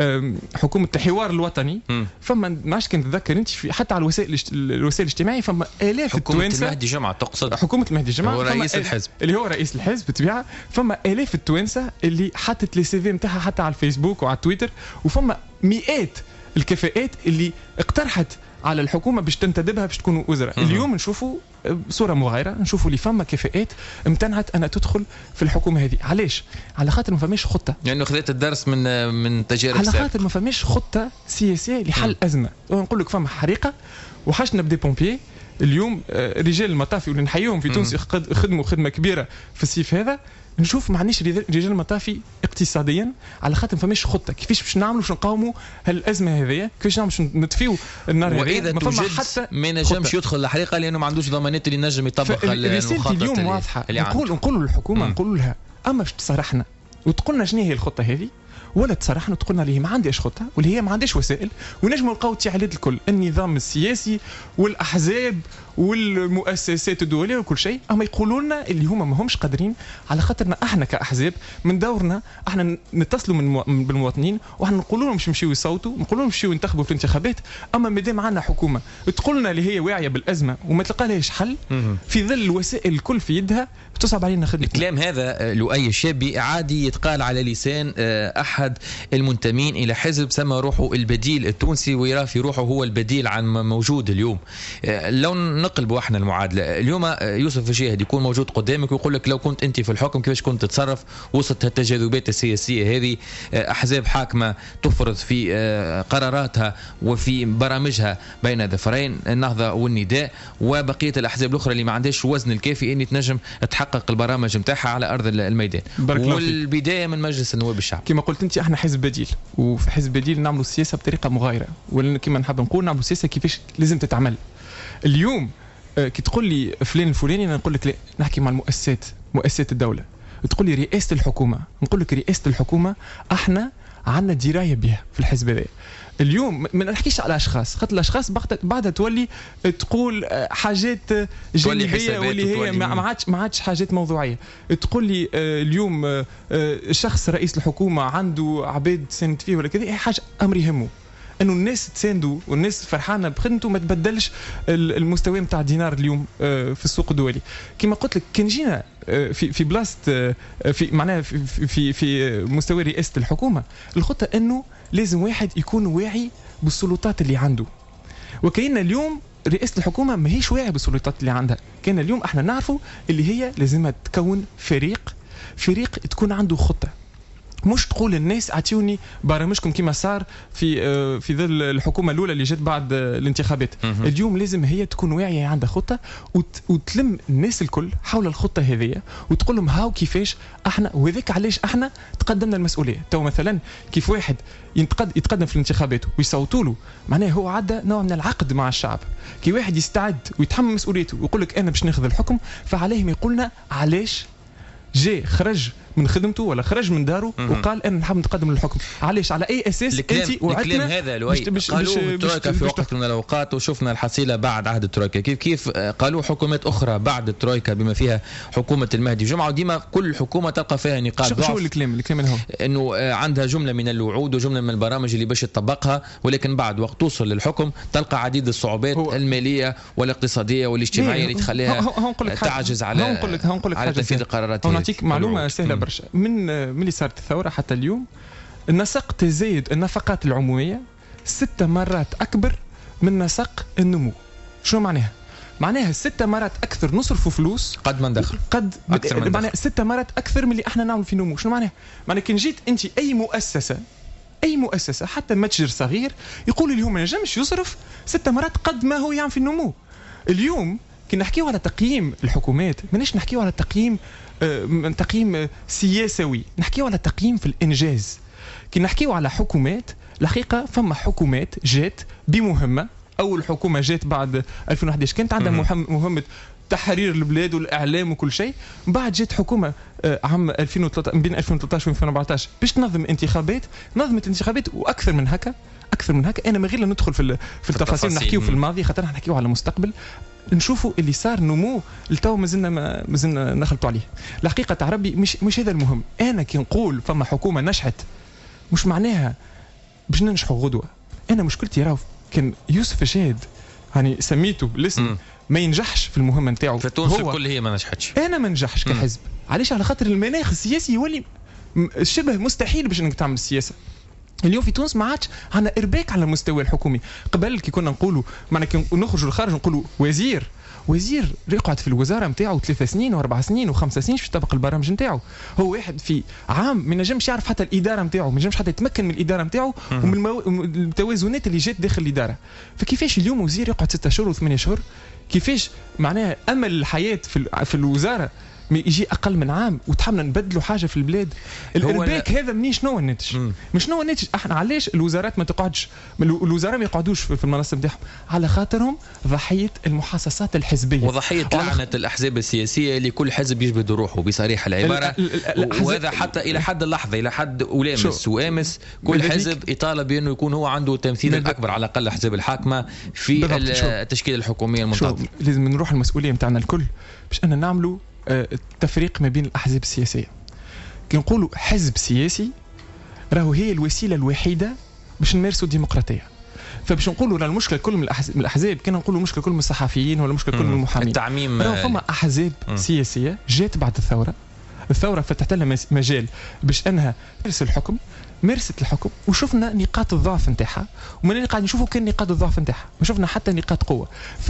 حكومه الحوار الوطني فما ما عادش كنتذكر انت في حتى على الوسائل الوسائل الاجتماعيه فما الاف حكومة التوانسه. المهدي جمعه تقصد حكومه المهدي جمعه هو رئيس الحزب اللي هو رئيس الحزب بالطبيعه. فما الاف التوانسه اللي حطت لي سي في نتاعها حتى على الفيسبوك وعلى تويتر، وفما مئات الكفاءات اللي اقترحت على الحكومه باش تنتدبها باش تكون وزراء. اليوم نشوفوا صوره مغايره، نشوفوا اللي فما كفاءات امتنعت ان تدخل في الحكومه هذه. علاش؟ على خاطر ما فماش خطه، لانه يعني خذت الدرس من من تجارب على سابقه. خاطر ما فماش خطه سياسيه لحل ازمه. نقول لك فما حريقه وحشنا بدي بومبيي. اليوم رجال المطافي واللي نحييهم في تونس خدموا خدمه كبيره في الصيف هذا. نشوف ما عندناش رجال مطافي اقتصاديا على خاطر ما فماش خطه كيفاش باش نعملوا باش نقاوموا هالازمه هذه، كيفاش نعملوا باش نطفيو النار هذه. واذا ما فما حتى ما نجمش يدخل الحريقه لانه ما عندوش ضمانات اللي نجم يطبق الرساله اليوم واضحه. نقول نقولوا للحكومه نقولوا لها اما باش تصارحنا وتقولنا شنو هي الخطه هذه، ولا تصرحنا وتقولنا اللي هي ما عندهاش خطه واللي هي ما عندهاش وسائل، ونجموا نلقاو التعليلات الكل النظام السياسي والاحزاب والمؤسسات الدوليه وكل شيء، اما يقولوا لنا اللي هما ما همش قادرين. على خاطرنا احنا كاحزاب من دورنا احنا نتصلوا من بالمواطنين واحنا نقولوا لهم باش يمشيوا يصوتوا، نقولوا لهم يمشيوا ينتخبوا في الانتخابات. اما مادام عندنا حكومه تقول لنا اللي هي واعيه بالازمه وما تلقى لهاش حل في ظل الوسائل الكل في يدها، تصعب علينا خدمه. الكلام هذا لؤي الشابي عادي يتقال على لسان احد المنتمين الى حزب سمى روحه البديل التونسي ويرى في روحه هو البديل عن موجود اليوم. لو نقلبوا احنا المعادله اليوم، يوسف الشاهد يكون موجود قدامك ويقول لك لو كنت انت في الحكم كيفاش كنت تتصرف وسط التجاذبات السياسيه هذه، احزاب حاكمه تفرض في قراراتها وفي برامجها بين ظفرين النهضه والنداء وبقيه الاحزاب الاخرى اللي ما عندهاش الوزن الكافي ان تنجم تحقق البرامج نتاعها على ارض الميدان. والبدايه من مجلس النواب الشعب. كما قلت انت احنا حزب بديل، وفي حزب بديل نعملوا السياسه بطريقه مغايره، ولكن كما نحب نقول نعملوا السياسه كيفاش لازم تتعمل. اليوم كي تقول لي فلان الفلاني انا نقول لك لا، نحكي مع المؤسسات مؤسسات الدوله. تقول لي رئاسه الحكومه، نقول لك رئاسه الحكومه احنا عندنا درايه بها في الحزب هذا. اليوم ما نحكيش على اشخاص، خاطر الاشخاص بعدها تولي تقول حاجات جانبيه واللي هي ما عادش ما عادش حاجات موضوعيه. تقول لي اليوم شخص رئيس الحكومه عنده عباد ساند فيه ولا كذا، حاجه امر يهمه انه الناس تساندوا والناس فرحانه بخدمته، ما تبدلش المستوى نتاع الدينار اليوم في السوق الدولي. كما قلت لك كان جينا في في بلاصه في معناها في في في مستوى رئاسه الحكومه، الخطه انه لازم واحد يكون واعي بالسلطات اللي عنده. وكاين اليوم رئاسه الحكومه ماهيش واعيه بالسلطات اللي عندها. كان اليوم احنا نعرفوا اللي هي لازمها تكون فريق فريق تكون عنده خطه مش تقول للناس اعطيوني برامجكم كما صار في في ظل الحكومه الاولى اللي جت بعد الانتخابات. اليوم لازم هي تكون واعيه عندها خطه وتلم الناس الكل حول الخطه هذه وتقول لهم هاو كيفاش احنا، وهذاك علاش احنا تقدمنا المسؤوليه. تو مثلا كيف واحد يتقدم يتقدم في الانتخابات ويصوتوا له، معناه هو عدى نوع من العقد مع الشعب. كي واحد يستعد ويتحمل مسؤوليته ويقول لك انا باش ناخذ الحكم، فعليه يقولنا علاش جاء خرج من خدمته ولا خرج من داره وقال انا نحب نتقدم للحكم. علاش؟ على اي اساس انت وعدتنا الكلام هذا لوي قالوا الترويكا في وقت من الاوقات وشفنا الحصيله بعد عهد الترويكا، كيف كيف قالوا حكومات اخرى بعد الترويكا بما فيها حكومه المهدي جمعه، وديما كل حكومه تلقى فيها نقاط ضعف. شو الكلام الكلام هو انه عندها جمله من الوعود وجمله من البرامج اللي باش تطبقها، ولكن بعد وقت توصل للحكم تلقى عديد الصعوبات الماليه والاقتصاديه والاجتماعيه اللي تخليها تعجز على على تنفيذ القرارات. نعطيك معلومه سهله برشا. من من اللي صارت الثوره حتى اليوم نسق تزايد النفقات العموميه ست مرات اكبر من نسق النمو. شنو معناها؟ معناها ست مرات اكثر نصرفوا فلوس قد ما ندخل قد اكثر من معناها ست مرات اكثر من اللي احنا نعمل في نمو. شنو معناها؟ معناها كي جيت انت اي مؤسسه اي مؤسسه حتى متجر صغير يقول اليوم ما نجمش يصرف ست مرات قد ما هو يعمل في النمو. اليوم كي نحكيو على تقييم الحكومات ماناش نحكيو على تقييم آه تقييم سياسوي، نحكيو على تقييم في الانجاز. كي نحكيو على حكومات الحقيقه فما حكومات جات بمهمه. اول حكومه جات بعد ألفين وأحد عشر كانت عندها مهمه تحرير البلاد والاعلام وكل شيء. بعد جات حكومه آه عام ألفين وثلاثة بين ألفين وثلاثة عشر و ألفين وأربعة عشر باش تنظم انتخابات، نظمت انتخابات واكثر من هكا اكثر من هكا. انا ما غير ندخل في في التفاصيل نحكيو في الماضي خاطر نحكيو على المستقبل. نشوفوا اللي صار نمو التو مازلنا ما زلنا نخلطوا عليه. الحقيقه تاع ربي مش مش هذا المهم. انا كي نقول فما حكومه نجحت مش معناها باش ننجحوا غدوه. انا مشكلتي راهو كان يوسف الشاهد يعني سميته بالاسم ما ينجحش في المهمه نتاعو. في تونس الكل هي ما نجحتش. انا ما نجحش كحزب. علاش؟ على خاطر المناخ السياسي يولي شبه مستحيل باش انك تعمل السياسه. اليوم في تونس ما عادش عندنا ارباك على المستوى الحكومي. قبل كي كنا نقولوا معنا كي نخرجوا للخارج نقولوا وزير وزير يقعد في الوزاره نتاعو ثلاث سنين واربع سنين وخمس سنين باش يطبق البرامج نتاعو. هو واحد في عام ما نجمش يعرف حتى الاداره نتاعو، ما نجمش حتى يتمكن من الاداره نتاعو ومن المو... التوازنات اللي جات داخل الاداره. فكيفاش اليوم وزير يقعد ستة شهور وثمانية شهور؟ كيفاش معناها امل الحياه في في الوزاره يجي اقل من عام وتحملنا نبدلوا حاجه في البلاد؟ الارباك هذا منين شنو الناتج؟ مش شنو الناتج؟ احنا علاش الوزارات ما تقعدش الوزراء ما يقعدوش في المناصب نتاعهم؟ على خاطرهم ضحيه المحاصصات الحزبيه وضحيه لعنه الاحزاب السياسيه اللي كل حزب يجبد روحه بصريح العباره. وهذا حتى الى حد اللحظه الى حد ولامس وامس كل حزب يطالب بانه يكون هو عنده تمثيل الاكبر على الاقل الاحزاب الحاكمه في التشكيله الحكوميه المنتظمه. لازم نروح المسؤوليه نتاعنا الكل باش ان نعملوا التفريق ما بين الأحزاب السياسية. كي نقولوا حزب سياسي راهو هي الوسيلة الوحيدة باش نمارسوا الديمقراطية. فباش نقولوا راه المشكلة كل من الأحزاب كنا نقولوا المشكلة كل من الصحفيين ولا المشكلة كل من المحامين. التعميم راهو فما أحزاب م. سياسية جات بعد الثورة. الثورة فتحت لها مجال باش أنها تمارس الحكم، مارست الحكم وشفنا نقاط الضعف نتاعها، ومن اللي قاعد نشوفوا كان نقاط الضعف نتاعها ما شفنا حتى نقاط قوه.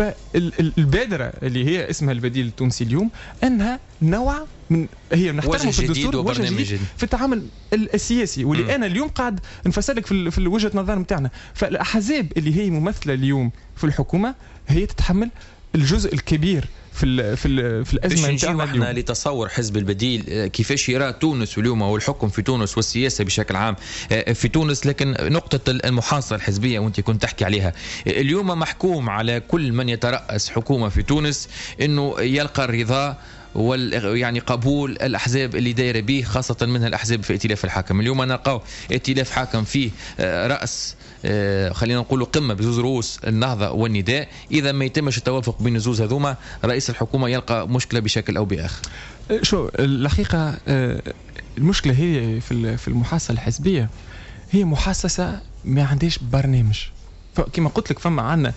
فالبادره اللي هي اسمها البديل التونسي اليوم انها نوع من هي نحترمه في الدستور وجه جديد في التعامل السياسي واللي م. انا اليوم قاعد نفسرلك في في وجهه نظر نتاعنا. فالاحزاب اللي هي ممثله اليوم في الحكومه هي تتحمل الجزء الكبير في ال في ال في الازمه نتاعنا. احنا لتصور حزب البديل كيفاش يرى تونس اليوم والحكم في تونس والسياسه بشكل عام في تونس، لكن نقطه المحاصره الحزبيه وانت كنت تحكي عليها اليوم محكوم على كل من يترأس حكومه في تونس انه يلقى الرضا وال يعني قبول الاحزاب اللي دايره به، خاصه منها الاحزاب في ائتلاف الحاكم. اليوم نلقاو ائتلاف حاكم فيه راس خلينا نقولوا قمه بزوز رؤوس النهضه والنداء. اذا ما يتمش التوافق بين الزوز هذوما رئيس الحكومه يلقى مشكله بشكل او باخر. شو الحقيقه المشكله هي في في المحاصصه الحزبيه هي محاصصه ما عندهاش برنامج. كما قلت لك فما عنا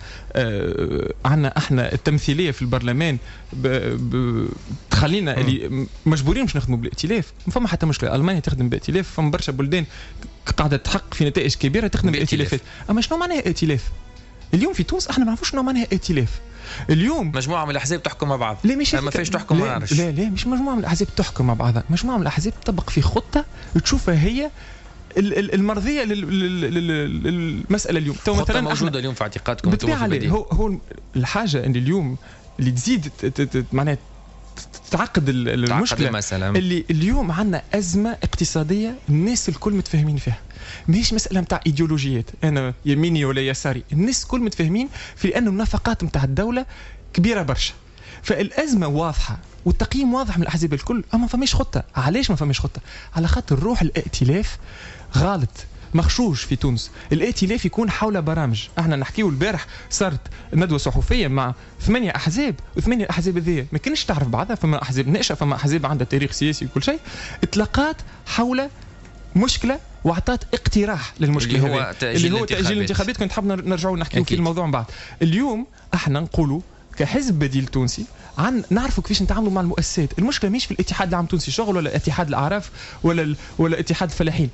آه عنا احنا التمثيليه في البرلمان ب ب تخلينا اللي مجبورين مش نخدموا بالائتلاف. ما فما حتى مشكله، المانيا تخدم بائتلاف، فما برشا بلدان قاعده تحقق في نتائج كبيره تخدم بائتلافات. اما شنو معناها ائتلاف؟ اليوم في تونس احنا ما نعرفوش شنو معناها ائتلاف. اليوم مجموعه من الاحزاب تحكم مع بعض، لا مش ما فيش تحكم لا, مع لا لا لا مش مجموعه من الاحزاب تحكم مع بعضها، مجموعه من الاحزاب تطبق في خطه تشوفها هي المرضيه للمساله اليوم. تو مثلا موجوده اليوم في اعتقادكم بالطبع هو هو الحاجه ان اليوم اللي تزيد معناها تعقد المشكله المسألة. اللي اليوم عندنا ازمه اقتصاديه الناس الكل متفاهمين فيها، ماهيش مساله نتاع ايديولوجيات انا يميني ولا يساري، الناس الكل متفاهمين في انه النفقات نتاع الدوله كبيره برشا، فالازمه واضحه والتقييم واضح من الاحزاب الكل، اما ما فماش خطه. علاش ما فماش خطه؟ على خاطر روح الائتلاف غالط مخشوش في تونس. الائتلاف يكون حول برامج، احنا نحكيو البارح صارت ندوه صحفيه مع ثمانيه احزاب، وثمانيه الاحزاب هذيا ما كانش تعرف بعضها، فما احزاب ناشئه فما احزاب عندها تاريخ سياسي وكل شيء، اطلاقات حول مشكله واعطت اقتراح للمشكله اللي هو اللي هو تاجيل الانتخابات. كنت حاب نرجعوا نحكيو في الموضوع من بعد. اليوم احنا نقولوا كحزب بديل تونسي عن نعرفوا كيفاش نتعاملوا مع المؤسسات. المشكله مش في الاتحاد العام التونسي شغل ولا اتحاد الاعراف ولا ولا اتحاد الفلاحين.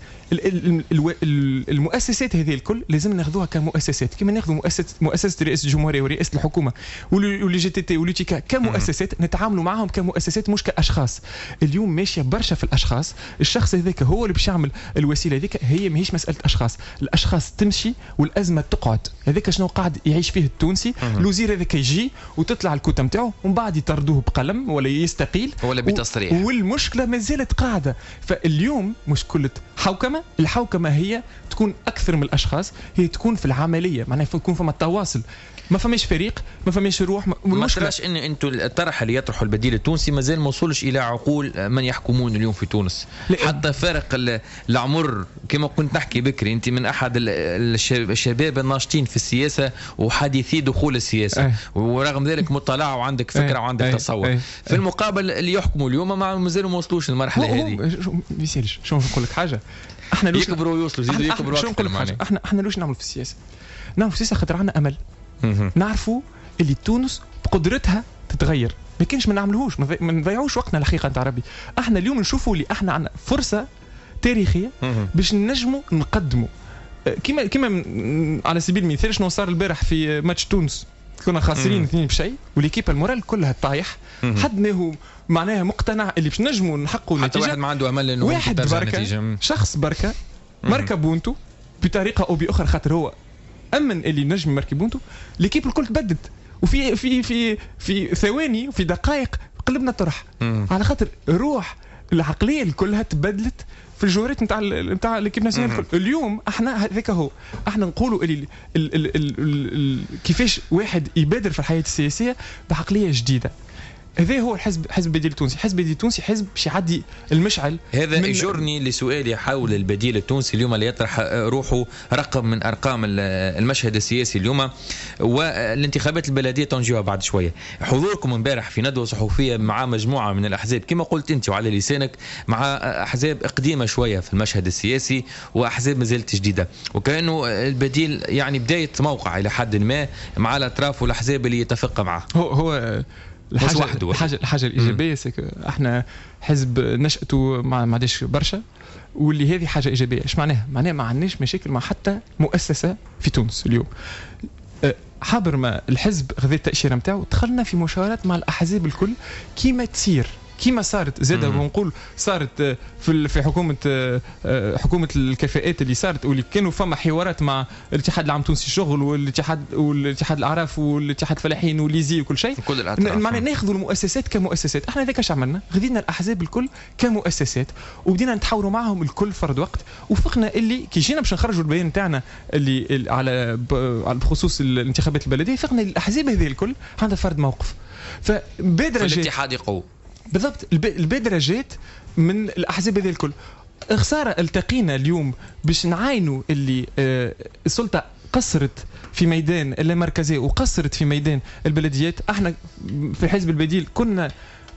المؤسسات هذه الكل لازم ناخذوها كمؤسسات، كما ناخذوا مؤسسه مؤسسه رئاسه الجمهوريه ورئاسه الحكومه واللي جي تي تي واليوتيكا كمؤسسات، نتعاملوا معهم كمؤسسات مش كاشخاص. اليوم ماشيه برشا في الاشخاص، الشخص هذاك هو اللي باش يعمل الوسيله هذيك، هي ماهيش مساله اشخاص، الاشخاص تمشي والازمه تقعد. هذاك شنو قاعد يعيش فيه التونسي، الوزير هذاك يجي وتطلع الكوتا نتاعو ومن بعد يطردوه بقلم ولا يستقيل ولا بتصريح، والمشكله ما زالت قاعده. فاليوم مشكله حوكمه، الحوكمه هي تكون اكثر من الاشخاص، هي تكون في العمليه، معناها يكون فما التواصل، ما فماش فريق، ما فماش روح. ما تراش ان انتم الطرح اللي يطرحوا البديل التونسي مازال ما وصلش الى عقول من يحكمون اليوم في تونس؟ حتى فارق العمر كما كنت نحكي بكري، انت من احد الشباب الناشطين في السياسه وحديثي دخول السياسه، أي. ورغم ذلك مطلع وعندك فكره، أي. وعندك أي. تصور، أي. في المقابل اللي يحكموا اليوم ما مازالوا ما وصلوش للمرحله هذه. ما يسالش. شنو نقول لك حاجه، احنا لوش يكبروا ويوصلوا يزيدوا يكبروا اكثر. نقول لك حاجه، احنا احنا لوش نعمل في السياسه؟ نعمل في السياسه خاطر عندنا امل، نعرفوا اللي تونس بقدرتها تتغير، ما كانش ما نعملوش، ما نضيعوش وقتنا الحقيقه نتاع ربي. احنا اليوم نشوفوا اللي احنا عندنا فرصه تاريخيه باش نجموا نقدموا كما كما على سبيل المثال شنو صار البارح في ماتش تونس، كنا خاسرين اثنين بشيء والكيبه المورال كلها طايح، حد ما هو معناها مقتنع اللي باش نجموا نحققوا نتيجه، حتى واحد ما عنده امل انه واحد بركه شخص بركه مركب بونتو بطريقه او باخرى، خاطر هو امن اللي نجم مركب بونتو، ليكيب الكل تبدت وفي في في في ثواني وفي دقائق قلبنا طرح، على خاطر روح العقليه كلها تبدلت في الجوهرات نتاع نتاع ليكيب ناسيونال. اليوم احنا هذاك هو، احنا نقولوا اللي ال ال ال ال كيفاش واحد يبادر في الحياه السياسيه بعقليه جديده. هذا هو الحزب، حزب بديل التونسي. حزب بديل التونسي حزب باش يعدي المشعل. هذا يجرني لسؤالي حول البديل التونسي اليوم اللي يطرح روحه رقم من ارقام المشهد السياسي اليوم، والانتخابات البلديه تنجيوها بعد شويه. حضوركم امبارح في ندوه صحفيه مع مجموعه من الاحزاب كما قلت انت وعلى لسانك، مع احزاب قديمه شويه في المشهد السياسي واحزاب ما زالت جديده، وكانه البديل يعني بدايه موقع الى حد ما مع الاطراف والاحزاب اللي يتفق معه. هو هو الحاجة الحاجة الحاجة الإيجابية سك احنا حزب نشأته ما ما عادش برشا، واللي هذه حاجة إيجابية. إيش معناها؟ معناها ما عندناش مشاكل مع حتى مؤسسة في تونس اليوم. حابر ما الحزب غذا التأشيرة نتاعو دخلنا في مشاورات مع الأحزاب الكل كيما تصير كيما صارت زاده ونقول صارت في في حكومه حكومه الكفاءات اللي صارت، واللي كانوا فما حوارات مع الاتحاد العام التونسي الشغل والاتحاد والاتحاد الاعراف والاتحاد الفلاحين والليزي وكل شيء، معناها ناخذوا المؤسسات كمؤسسات. احنا هذاك اش عملنا، غدينا الاحزاب الكل كمؤسسات وبدينا نتحاوروا معهم الكل فرد وقت، وفقنا اللي كي جينا باش نخرجوا البيان نتاعنا اللي على بخصوص الانتخابات البلديه، فقنا الاحزاب هذه الكل عندها فرد موقف. فبادره الاتحاد يقوي بالضبط، البادره جات من الاحزاب هذه الكل. خساره التقينا اليوم باش نعاينوا اللي آه السلطه قصرت في ميدان اللامركزيه وقصرت في ميدان البلديات. احنا في الحزب البديل كنا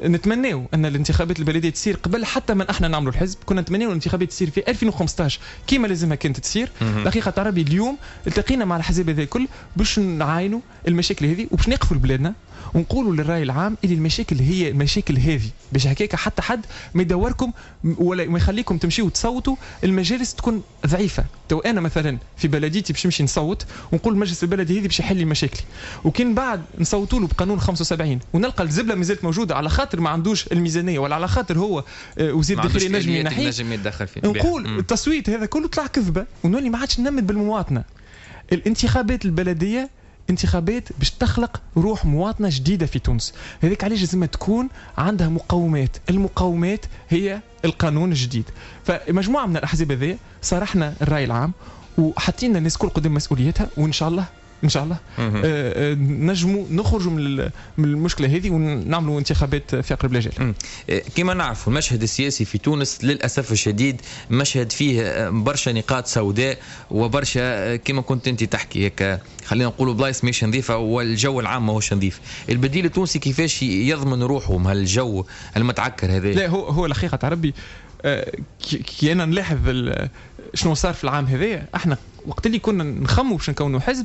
نتمناو ان الانتخابات البلديه تصير قبل حتى من احنا نعملوا الحزب. كنا نتمناو الانتخابات تصير في ألفين وخمسطاش كيما لازمها كانت تصير. دقيقه عربي اليوم التقينا مع الحزب هذا الكل باش نعاينوا المشاكل هذه وباش نقفوا لبلادنا ونقولوا للراي العام اللي المشاكل هي المشاكل هذه باش هكاك حتى حد ما يدوركم ولا ما يخليكم تمشيوا تصوتوا. المجالس تكون ضعيفه. تو انا مثلا في بلديتي باش نمشي نصوت ونقول مجلس البلدي هذه باش يحل لي مشاكلي، وكان بعد نصوتوا له بقانون خمسة وسبعين ونلقى الزبله مازالت موجوده على خاطر ما عندوش الميزانيه ولا على خاطر هو وزير الداخليه نجم ينحي، نقول التصويت هذا كله طلع كذبه ونولي ما عادش نمد بالمواطنه. الانتخابات البلديه انتخابات باش تخلق روح مواطنه جديده في تونس. هذيك علاش لازم تكون عندها مقومات. المقومات هي القانون الجديد. فمجموعه من الاحزاب هذه صارحنا الراي العام وحطينا الناس كل قدام مسؤوليتها، وان شاء الله ان شاء الله آه نجموا نخرجوا من من المشكله هذه ونعملوا انتخابات في اقرب الاجال. كما نعرفوا المشهد السياسي في تونس للاسف الشديد مشهد فيه برشا نقاط سوداء وبرشا كما كنت انت تحكي هيك خلينا نقولوا بلايص مش نظيفه والجو العام ماهوش نظيف. البديل التونسي كيفاش يضمن روحه من هالجو المتعكر هذا؟ لا هو هو الحقيقه ربي آه كي انا نلاحظ شنو صار في العام هذا. احنا وقت اللي كنا نخموا باش نكونوا حزب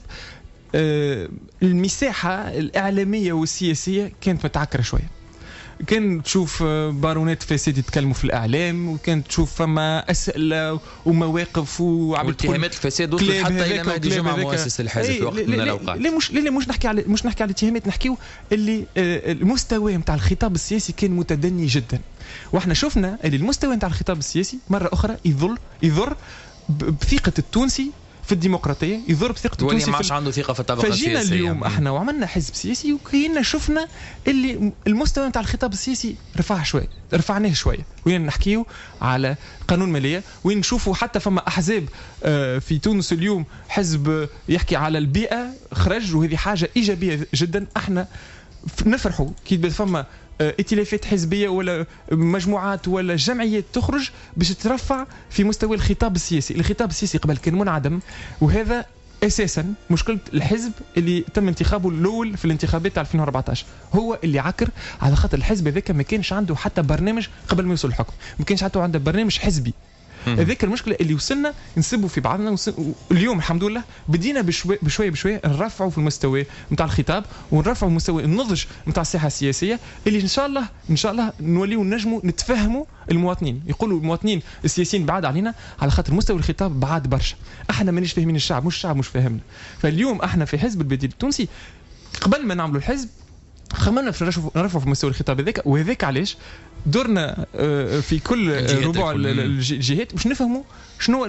آه المساحه الاعلاميه والسياسيه كانت متعكره شويه. كان تشوف بارونات فاسد يتكلموا في الاعلام، وكان تشوف فما اسئله ومواقف واتهامات الفساد وصلت حتى الى مهدي جمعه مؤسس الحزب في وقت من الاوقات. لا مش لا مش نحكي على مش نحكي على الاتهامات، نحكيو اللي المستوى نتاع الخطاب السياسي كان متدني جدا. واحنا شفنا اللي المستوى نتاع الخطاب السياسي مره اخرى يضل يضر بثقه التونسي في الديمقراطيه، يضرب ثقه التونسي في ما عادش عنده ثقه في الطبقه السياسيه. فجينا اليوم احنا وعملنا حزب سياسي وكينا شفنا اللي المستوى نتاع الخطاب السياسي رفع شويه، رفعناه شويه. وين نحكيو على قانون ماليه، وين نشوفوا حتى فما احزاب في تونس اليوم حزب يحكي على البيئه خرج، وهذه حاجه ايجابيه جدا. احنا نفرحوا كي فما ائتلافات حزبيه ولا مجموعات ولا جمعيات تخرج باش ترفع في مستوى الخطاب السياسي. الخطاب السياسي قبل كان منعدم، وهذا اساسا مشكله الحزب اللي تم انتخابه الاول في الانتخابات تاع ألفين وأربعطاش، هو اللي عكر على خاطر الحزب هذاك ما كانش عنده حتى برنامج قبل ما يوصل الحكم، ما كانش حتى عنده برنامج حزبي. هذيك المشكله اللي وصلنا نسبوا في بعضنا. اليوم الحمد لله بدينا بشوي بشويه بشويه نرفعوا في المستوى نتاع الخطاب ونرفعوا مستوى النضج نتاع الساحه السياسيه، اللي ان شاء الله ان شاء الله نوليو نجموا نتفهموا المواطنين. يقولوا المواطنين السياسيين بعاد علينا على خاطر مستوى الخطاب بعاد برشا. احنا مانيش فاهمين الشعب، مش الشعب مش فاهمنا. فاليوم احنا في حزب البديل التونسي قبل ما نعملوا الحزب خممنا باش نرفعوا في مستوى الخطاب هذاك، وهذاك علاش دورنا في كل ربوع الجهات باش نفهموا شنو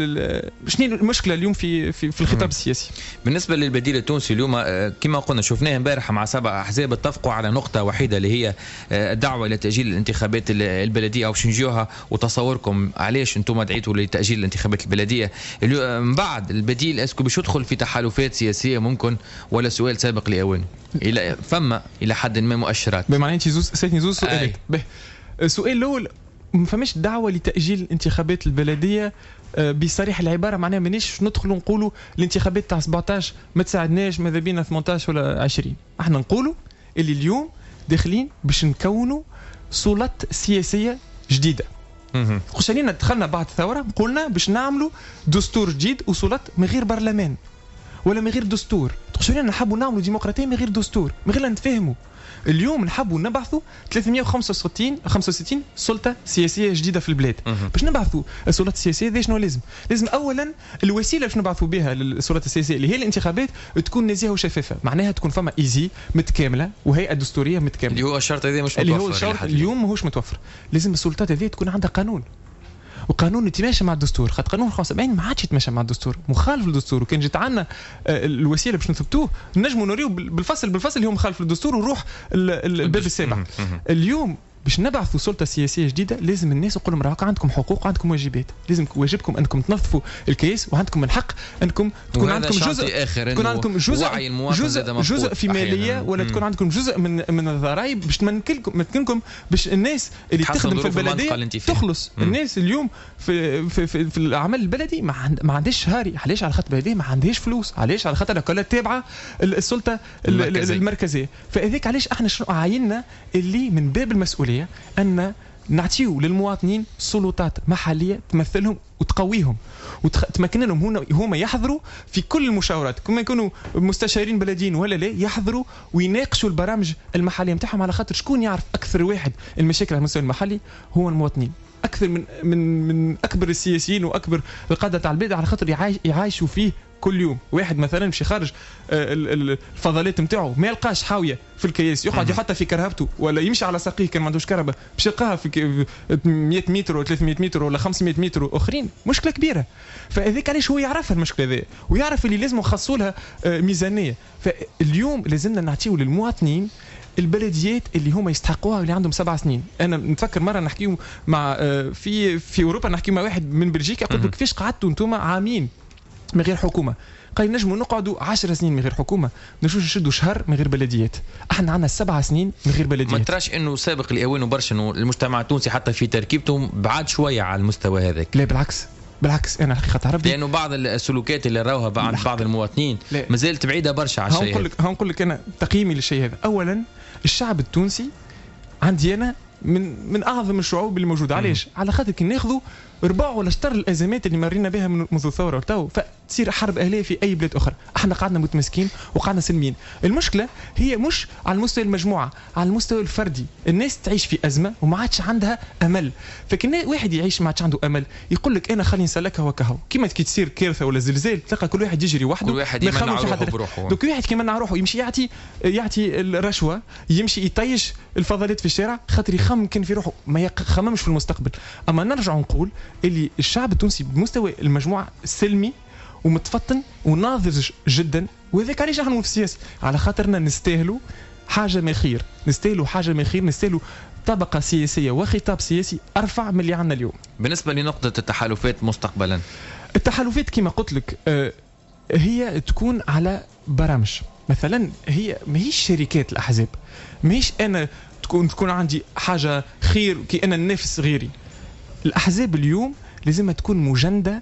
شنو المشكله اليوم في في, في الخطاب السياسي. بالنسبه للبديل التونسي اليوم كما قلنا شفناه امبارح مع سبع احزاب اتفقوا على نقطه وحيده اللي هي الدعوه الى تاجيل الانتخابات البلديه او باش نجيوها. وتصوركم علاش انتم دعيتوا لتاجيل الانتخابات البلديه من بعد البديل؟ اسكو باش يدخل في تحالفات سياسيه ممكن، ولا سؤال سابق لاوانه؟ الى فما الى حد ما مؤشرات. بمعنى انت زوز سالتني زوز سؤالات. السؤال الاول ما فماش دعوه لتاجيل الانتخابات البلديه بصريح العباره، معناها مانيش ندخلوا نقولوا الانتخابات تاع سبعطاش ما تساعدناش ماذا بينا ثمنطاش ولا عشرين. احنا نقولوا اللي اليوم داخلين باش نكونوا سلطه سياسيه جديده. خش علينا دخلنا بعد الثوره قلنا باش نعملوا دستور جديد وسلطه من غير برلمان ولا من غير دستور. تخش علينا نحبوا نعملوا ديمقراطيه من غير دستور، من غير نتفاهموا. اليوم نحبوا نبعثوا ثلاثمية وخمسة وستين سلطه سياسيه جديده في البلاد. باش نبعثوا السلطه السياسيه ذي شنو لازم؟ لازم اولا الوسيله باش نبعثوا بها للسلطه السياسيه اللي هي الانتخابات تكون نزيهه وشفافه، معناها تكون فما ايزي متكامله وهيئه دستوريه متكامله. اللي هو الشرط هذا مش متوفر، اللي هو الشرط اليوم ماهوش متوفر. لازم السلطات هذه تكون عندها قانون، وقانون يتماشى مع الدستور. خاطر قانون خمسة وسبعين ما عادش يتماشى مع الدستور، مخالف للدستور. وكان جات عندنا الوسيله باش نثبتوه نجموا نوريو بالفصل بالفصل اللي هو مخالف للدستور ونروح الباب السابع. اليوم باش نبعثوا سلطه سياسيه جديده لازم الناس يقولوا لهم راكم عندكم حقوق وعندكم واجبات، لازم واجبكم انكم تنظفوا الكيس وعندكم من حق انكم تكون عندكم جزء تكون عندكم جزء جزء, جزء في ماليه ولا مم. تكون عندكم جزء من من الضرائب باش تمكنكم تمكنكم باش الناس اللي تخدم في البلديه تخلص. مم. الناس اليوم في في في, في العمل البلدي ما, عند ما عندهاش هاري، علاش؟ على خاطر البلديه ما عندهاش فلوس، علاش؟ على خاطر كلها تابعه السلطه المركزيه, المركزية. فهذيك علاش احنا شنو عايننا اللي من باب المسؤوليه ان نعطيو للمواطنين سلطات محليه تمثلهم وتقويهم وتمكن لهم هما يحضروا في كل المشاورات، كما يكونوا مستشارين بلديين ولا لا يحضروا ويناقشوا البرامج المحليه نتاعهم، على خاطر شكون يعرف اكثر واحد المشاكل على المستوى المحلي هو المواطنين اكثر من من من اكبر السياسيين واكبر القاده تاع البلاد، على خاطر يعايش يعايشوا فيه كل يوم. واحد مثلا مشي خارج الفضلات نتاعو ما يلقاش حاويه في الكياس، يقعد يحطها في كرهبته ولا يمشي على ساقيه كان ما عندوش كهرباء باش يلقاها في مئة متر ولا ثلاثمئة متر ولا خمسمئة متر اخرين، مشكله كبيره. فهذيك علاش هو يعرفها المشكله ذي ويعرف اللي لازم يخصوا لها ميزانيه. فاليوم لازمنا نعطيو للمواطنين البلديات اللي هم يستحقوها اللي عندهم سبع سنين. انا نتفكر مره نحكيو مع في في اوروبا نحكي مع واحد من بلجيكا قلت له كيفاش قعدتوا انتم عامين من غير حكومه؟ قال نجموا نقعدوا عشر سنين من غير حكومه، نشوف نشدوا شهر من غير بلديات. احنا عندنا سبع سنين من غير بلديات. ما تراش انه سابق الاوان وبرشا انه المجتمع التونسي حتى في تركيبته بعاد شويه على المستوى هذاك؟ لا بالعكس بالعكس انا الحقيقه تعرف لانه بعض السلوكات اللي راوها بعض بعض المواطنين ما زالت بعيده برشا على الشيء. هنقول لك هنقول لك انا تقييمي للشيء هذا. اولا الشعب التونسي عندي انا من من اعظم الشعوب اللي موجوده. علاش؟ على خاطر كي ناخذوا ربع ولا شطر الازمات اللي مرينا بها منذ الثوره وتو فتصير حرب اهليه في اي بلاد اخرى، احنا قعدنا متمسكين وقعدنا سلميين. المشكله هي مش على المستوى المجموعه، على المستوى الفردي. الناس تعيش في ازمه وما عادش عندها امل. فكنا واحد يعيش ما عادش عنده امل يقول لك انا خليني نسلكها وكهو. كيما كي تصير كارثه ولا زلزال تلقى كل واحد يجري وحده، كل واحد يمنع روحه بروحه. دوك واحد كيمنع روحه يمشي يعطي يعطي الرشوه، يمشي يطيش الفضلات في الشارع خاطر يخمم كان في روحه، ما يخممش في المستقبل. اما نرجع نقول اللي الشعب التونسي بمستوى المجموعه سلمي ومتفطن وناضج جدا، وهذاك علاش احنا في السياسه على خاطرنا نستاهلوا حاجه ما خير، نستاهلوا حاجه ما خير، نستاهلوا طبقه سياسيه وخطاب سياسي ارفع من اللي عندنا اليوم. بالنسبه لنقطه التحالفات مستقبلا، التحالفات كما قلت لك آه هي تكون على برامج. مثلا هي ماهيش شركات الاحزاب، ماهيش انا تكون تكون عندي حاجه خير كي انا ننافس غيري. الاحزاب اليوم لازم تكون مجنده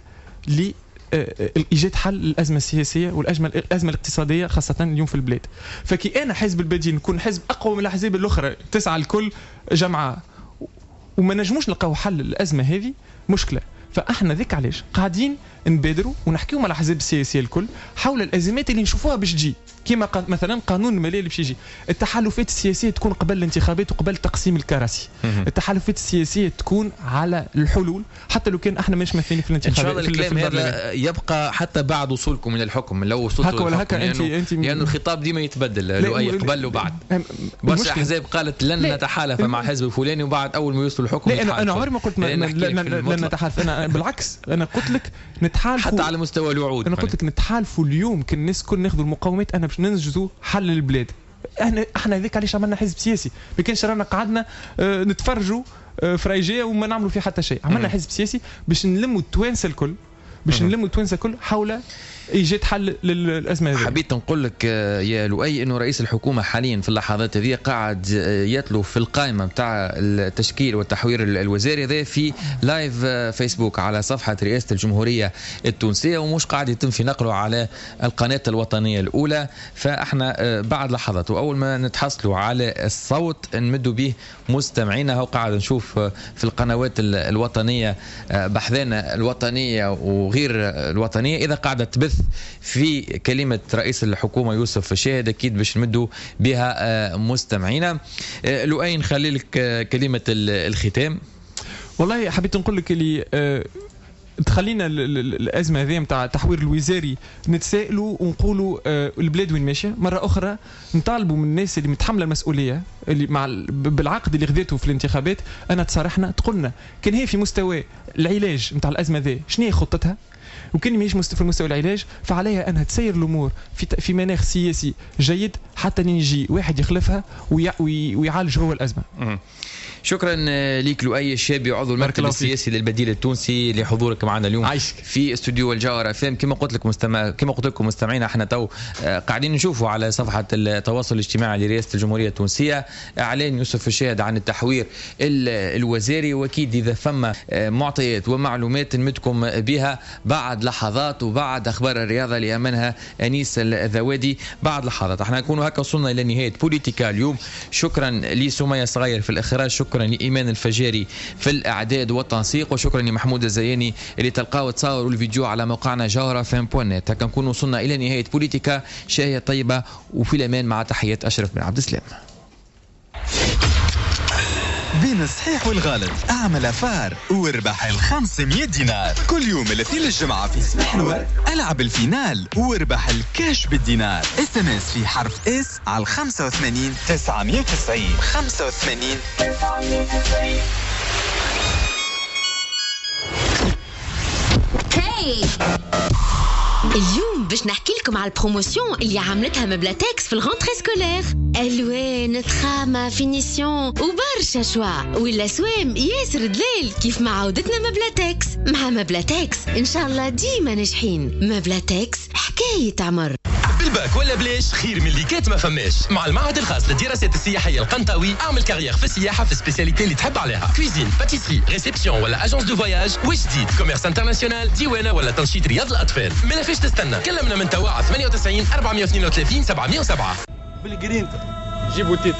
لايجاد حل للازمه السياسيه والازمه الازمه الاقتصاديه خاصه اليوم في البلاد. فكي انا حزب البديل نكون حزب اقوى من الاحزاب الاخرى تسعى الكل جمعه وما نجموش نلقاو حل للازمه هذه، مشكله. فاحنا ذيك علاش قاعدين نبادروا ونحكيوا مع الاحزاب السياسيه الكل حول الازمات اللي نشوفوها باش تجي، كما مثلا قانون الماليه اللي باش يجي. التحالفات السياسيه تكون قبل الانتخابات وقبل تقسيم الكراسي. التحالفات السياسيه تكون على الحلول حتى لو كان احنا مش مثلين في الانتخابات. ان شاء الله الكلام هذا يبقى حتى بعد وصولكم الى الحكم، لو وصلتوا هكا ولا هكا انت انت لانه يعني الخطاب ديما يتبدل، لو اي قبل وبعد. برشا احزاب قالت لن نتحالف مع حزب فلاني وبعد اول ما يوصلوا الحكم لا انا انا عمري ما قلت لن نتحالف. انا بالعكس انا قلت لك نتحالفوا حتى على مستوى الوعود. انا قلت لك نتحالفوا اليوم كل الناس كل ناخذوا المقاومات انا باش ننجزوا حل للبلاد. احنا احنا هذيك علاش عملنا حزب سياسي، ما كانش رانا قعدنا اه نتفرجوا اه فريجيه وما نعملوا فيه حتى شيء. عملنا حزب سياسي باش نلموا التوانسه الكل، باش نلموا التوانسه الكل حول ايجاد حل للازمه هذه. حبيت نقول لك يا لؤي انه رئيس الحكومه حاليا في اللحظات هذه قاعد يتلو في القائمه نتاع التشكيل والتحوير الوزاري هذا في لايف فيسبوك على صفحه رئاسه الجمهوريه التونسيه، ومش قاعد يتم في نقله على القناه الوطنيه الاولى. فاحنا بعد لحظات واول ما نتحصلوا على الصوت نمدوا به مستمعينا. هو قاعد نشوف في القنوات الوطنيه بحثنا الوطنيه وغير الوطنيه اذا قاعده تبث في كلمة رئيس الحكومة يوسف الشاهد أكيد باش نمدوا بها مستمعينا. لؤي نخلي لك كلمة الختام. والله حبيت نقول لك اللي تخلينا الازمه هذه نتاع التحوير الوزاري نتسائلوا ونقولوا البلاد وين ماشيه. مره اخرى نطالبوا من الناس اللي متحمله المسؤوليه اللي مع بالعقد اللي خذيته في الانتخابات، انا تصارحنا تقولنا كان هي في مستوى العلاج نتاع الازمه هذه شنو هي خطتها، وكان ماهيش في المستوى العلاج فعليها انها تسير الامور في في مناخ سياسي جيد حتى يجي واحد يخلفها ويعالج هو الازمه. شكرا ليك لؤي الشابي عضو المركز السياسي للبديل التونسي لحضورك معنا اليوم عايشك. في استوديو الجوهرة اف ام. كما قلت لك مستمع كما قلت لكم مستمعينا احنا تو قاعدين نشوفوا على صفحه التواصل الاجتماعي لرئاسه الجمهوريه التونسيه اعلان يوسف الشاهد عن التحوير الوزاري، واكيد اذا ثم معطيات ومعلومات نمدكم بها بعد لحظات وبعد اخبار الرياضه اللي امنها انيس الذوادي بعد لحظات. احنا نكون هكا وصلنا الى نهايه بوليتيكا اليوم. شكرا لسمية صغير في الاخراج، شكرا لإيمان الفجاري في الإعداد والتنسيق، وشكرا لمحمود الزياني اللي تلقاو تصاوروا الفيديو على موقعنا جوهرة فام بوان نت. هكا نكون وصلنا إلى نهاية بوليتيكا. شاهية طيبة وفي الأمان مع تحيات أشرف بن عبد السلام. بين الصحيح والغلط اعمل فار واربح ال خمسمية دينار كل يوم الاثنين للجمعة في صباح الورد. العب الفينال واربح الكاش بالدينار. اس ام اس في حرف اس على خمسة وثمانين تسعمية وتسعين خمسة وثمانين تسعمية وتسعين. هاي اليوم باش نحكي لكم على البروموسيون اللي عملتها مبلاتكس في الغونتري سكولير. الوان تخامه فينيسيون وبرشا شوا والاسوام ياسر دلال كيف مع عودتنا مبلاتكس. مع مبلاتكس ان شاء الله ديما ناجحين. مبلاتكس حكايه عمر. بالباك ولا بلاش خير من اللي كات ما فماش. مع المعهد الخاص للدراسات السياحيه القنطاوي اعمل كارير في السياحه في السبيسياليتي اللي تحب عليها. كويزين، باتيسري، ريسبسيون ولا اجونس دو فواياج. واش جديد؟ كوميرس انترناسيونال، ديوانه ولا تنشيط رياض الاطفال. ما فيش تستنى. كلمنا من توا على ثمانية وتسعين أربعمية واثنين وثلاثين سبعمية وسبعة. بالجرينتا جيبوا تيتر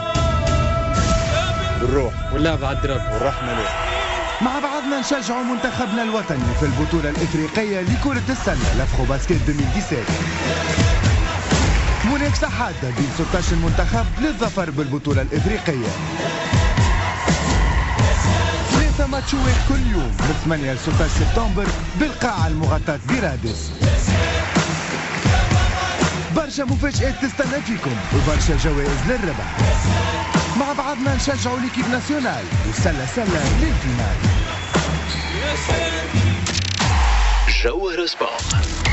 بالروح واللعب على الدرب والروح مليح. مع بعضنا نشجعوا منتخبنا الوطني في البطولة الإفريقية لكرة السلة لافرو باسكت ألفين وسبعة عشر. منافسة حادة بين ستة عشر منتخب للظفر بالبطولة الإفريقية. ثلاثة ماتشات كل يوم من ثمانية ل ستة عشر سبتمبر بالقاعة المغطاة برادس. برشا مفاجآت تستنى فيكم وبرشا جوائز للربح. مع بعضنا نشجعوا ليكيب ناسيونال وسلة سلة للفينال. جوهرة سبورت.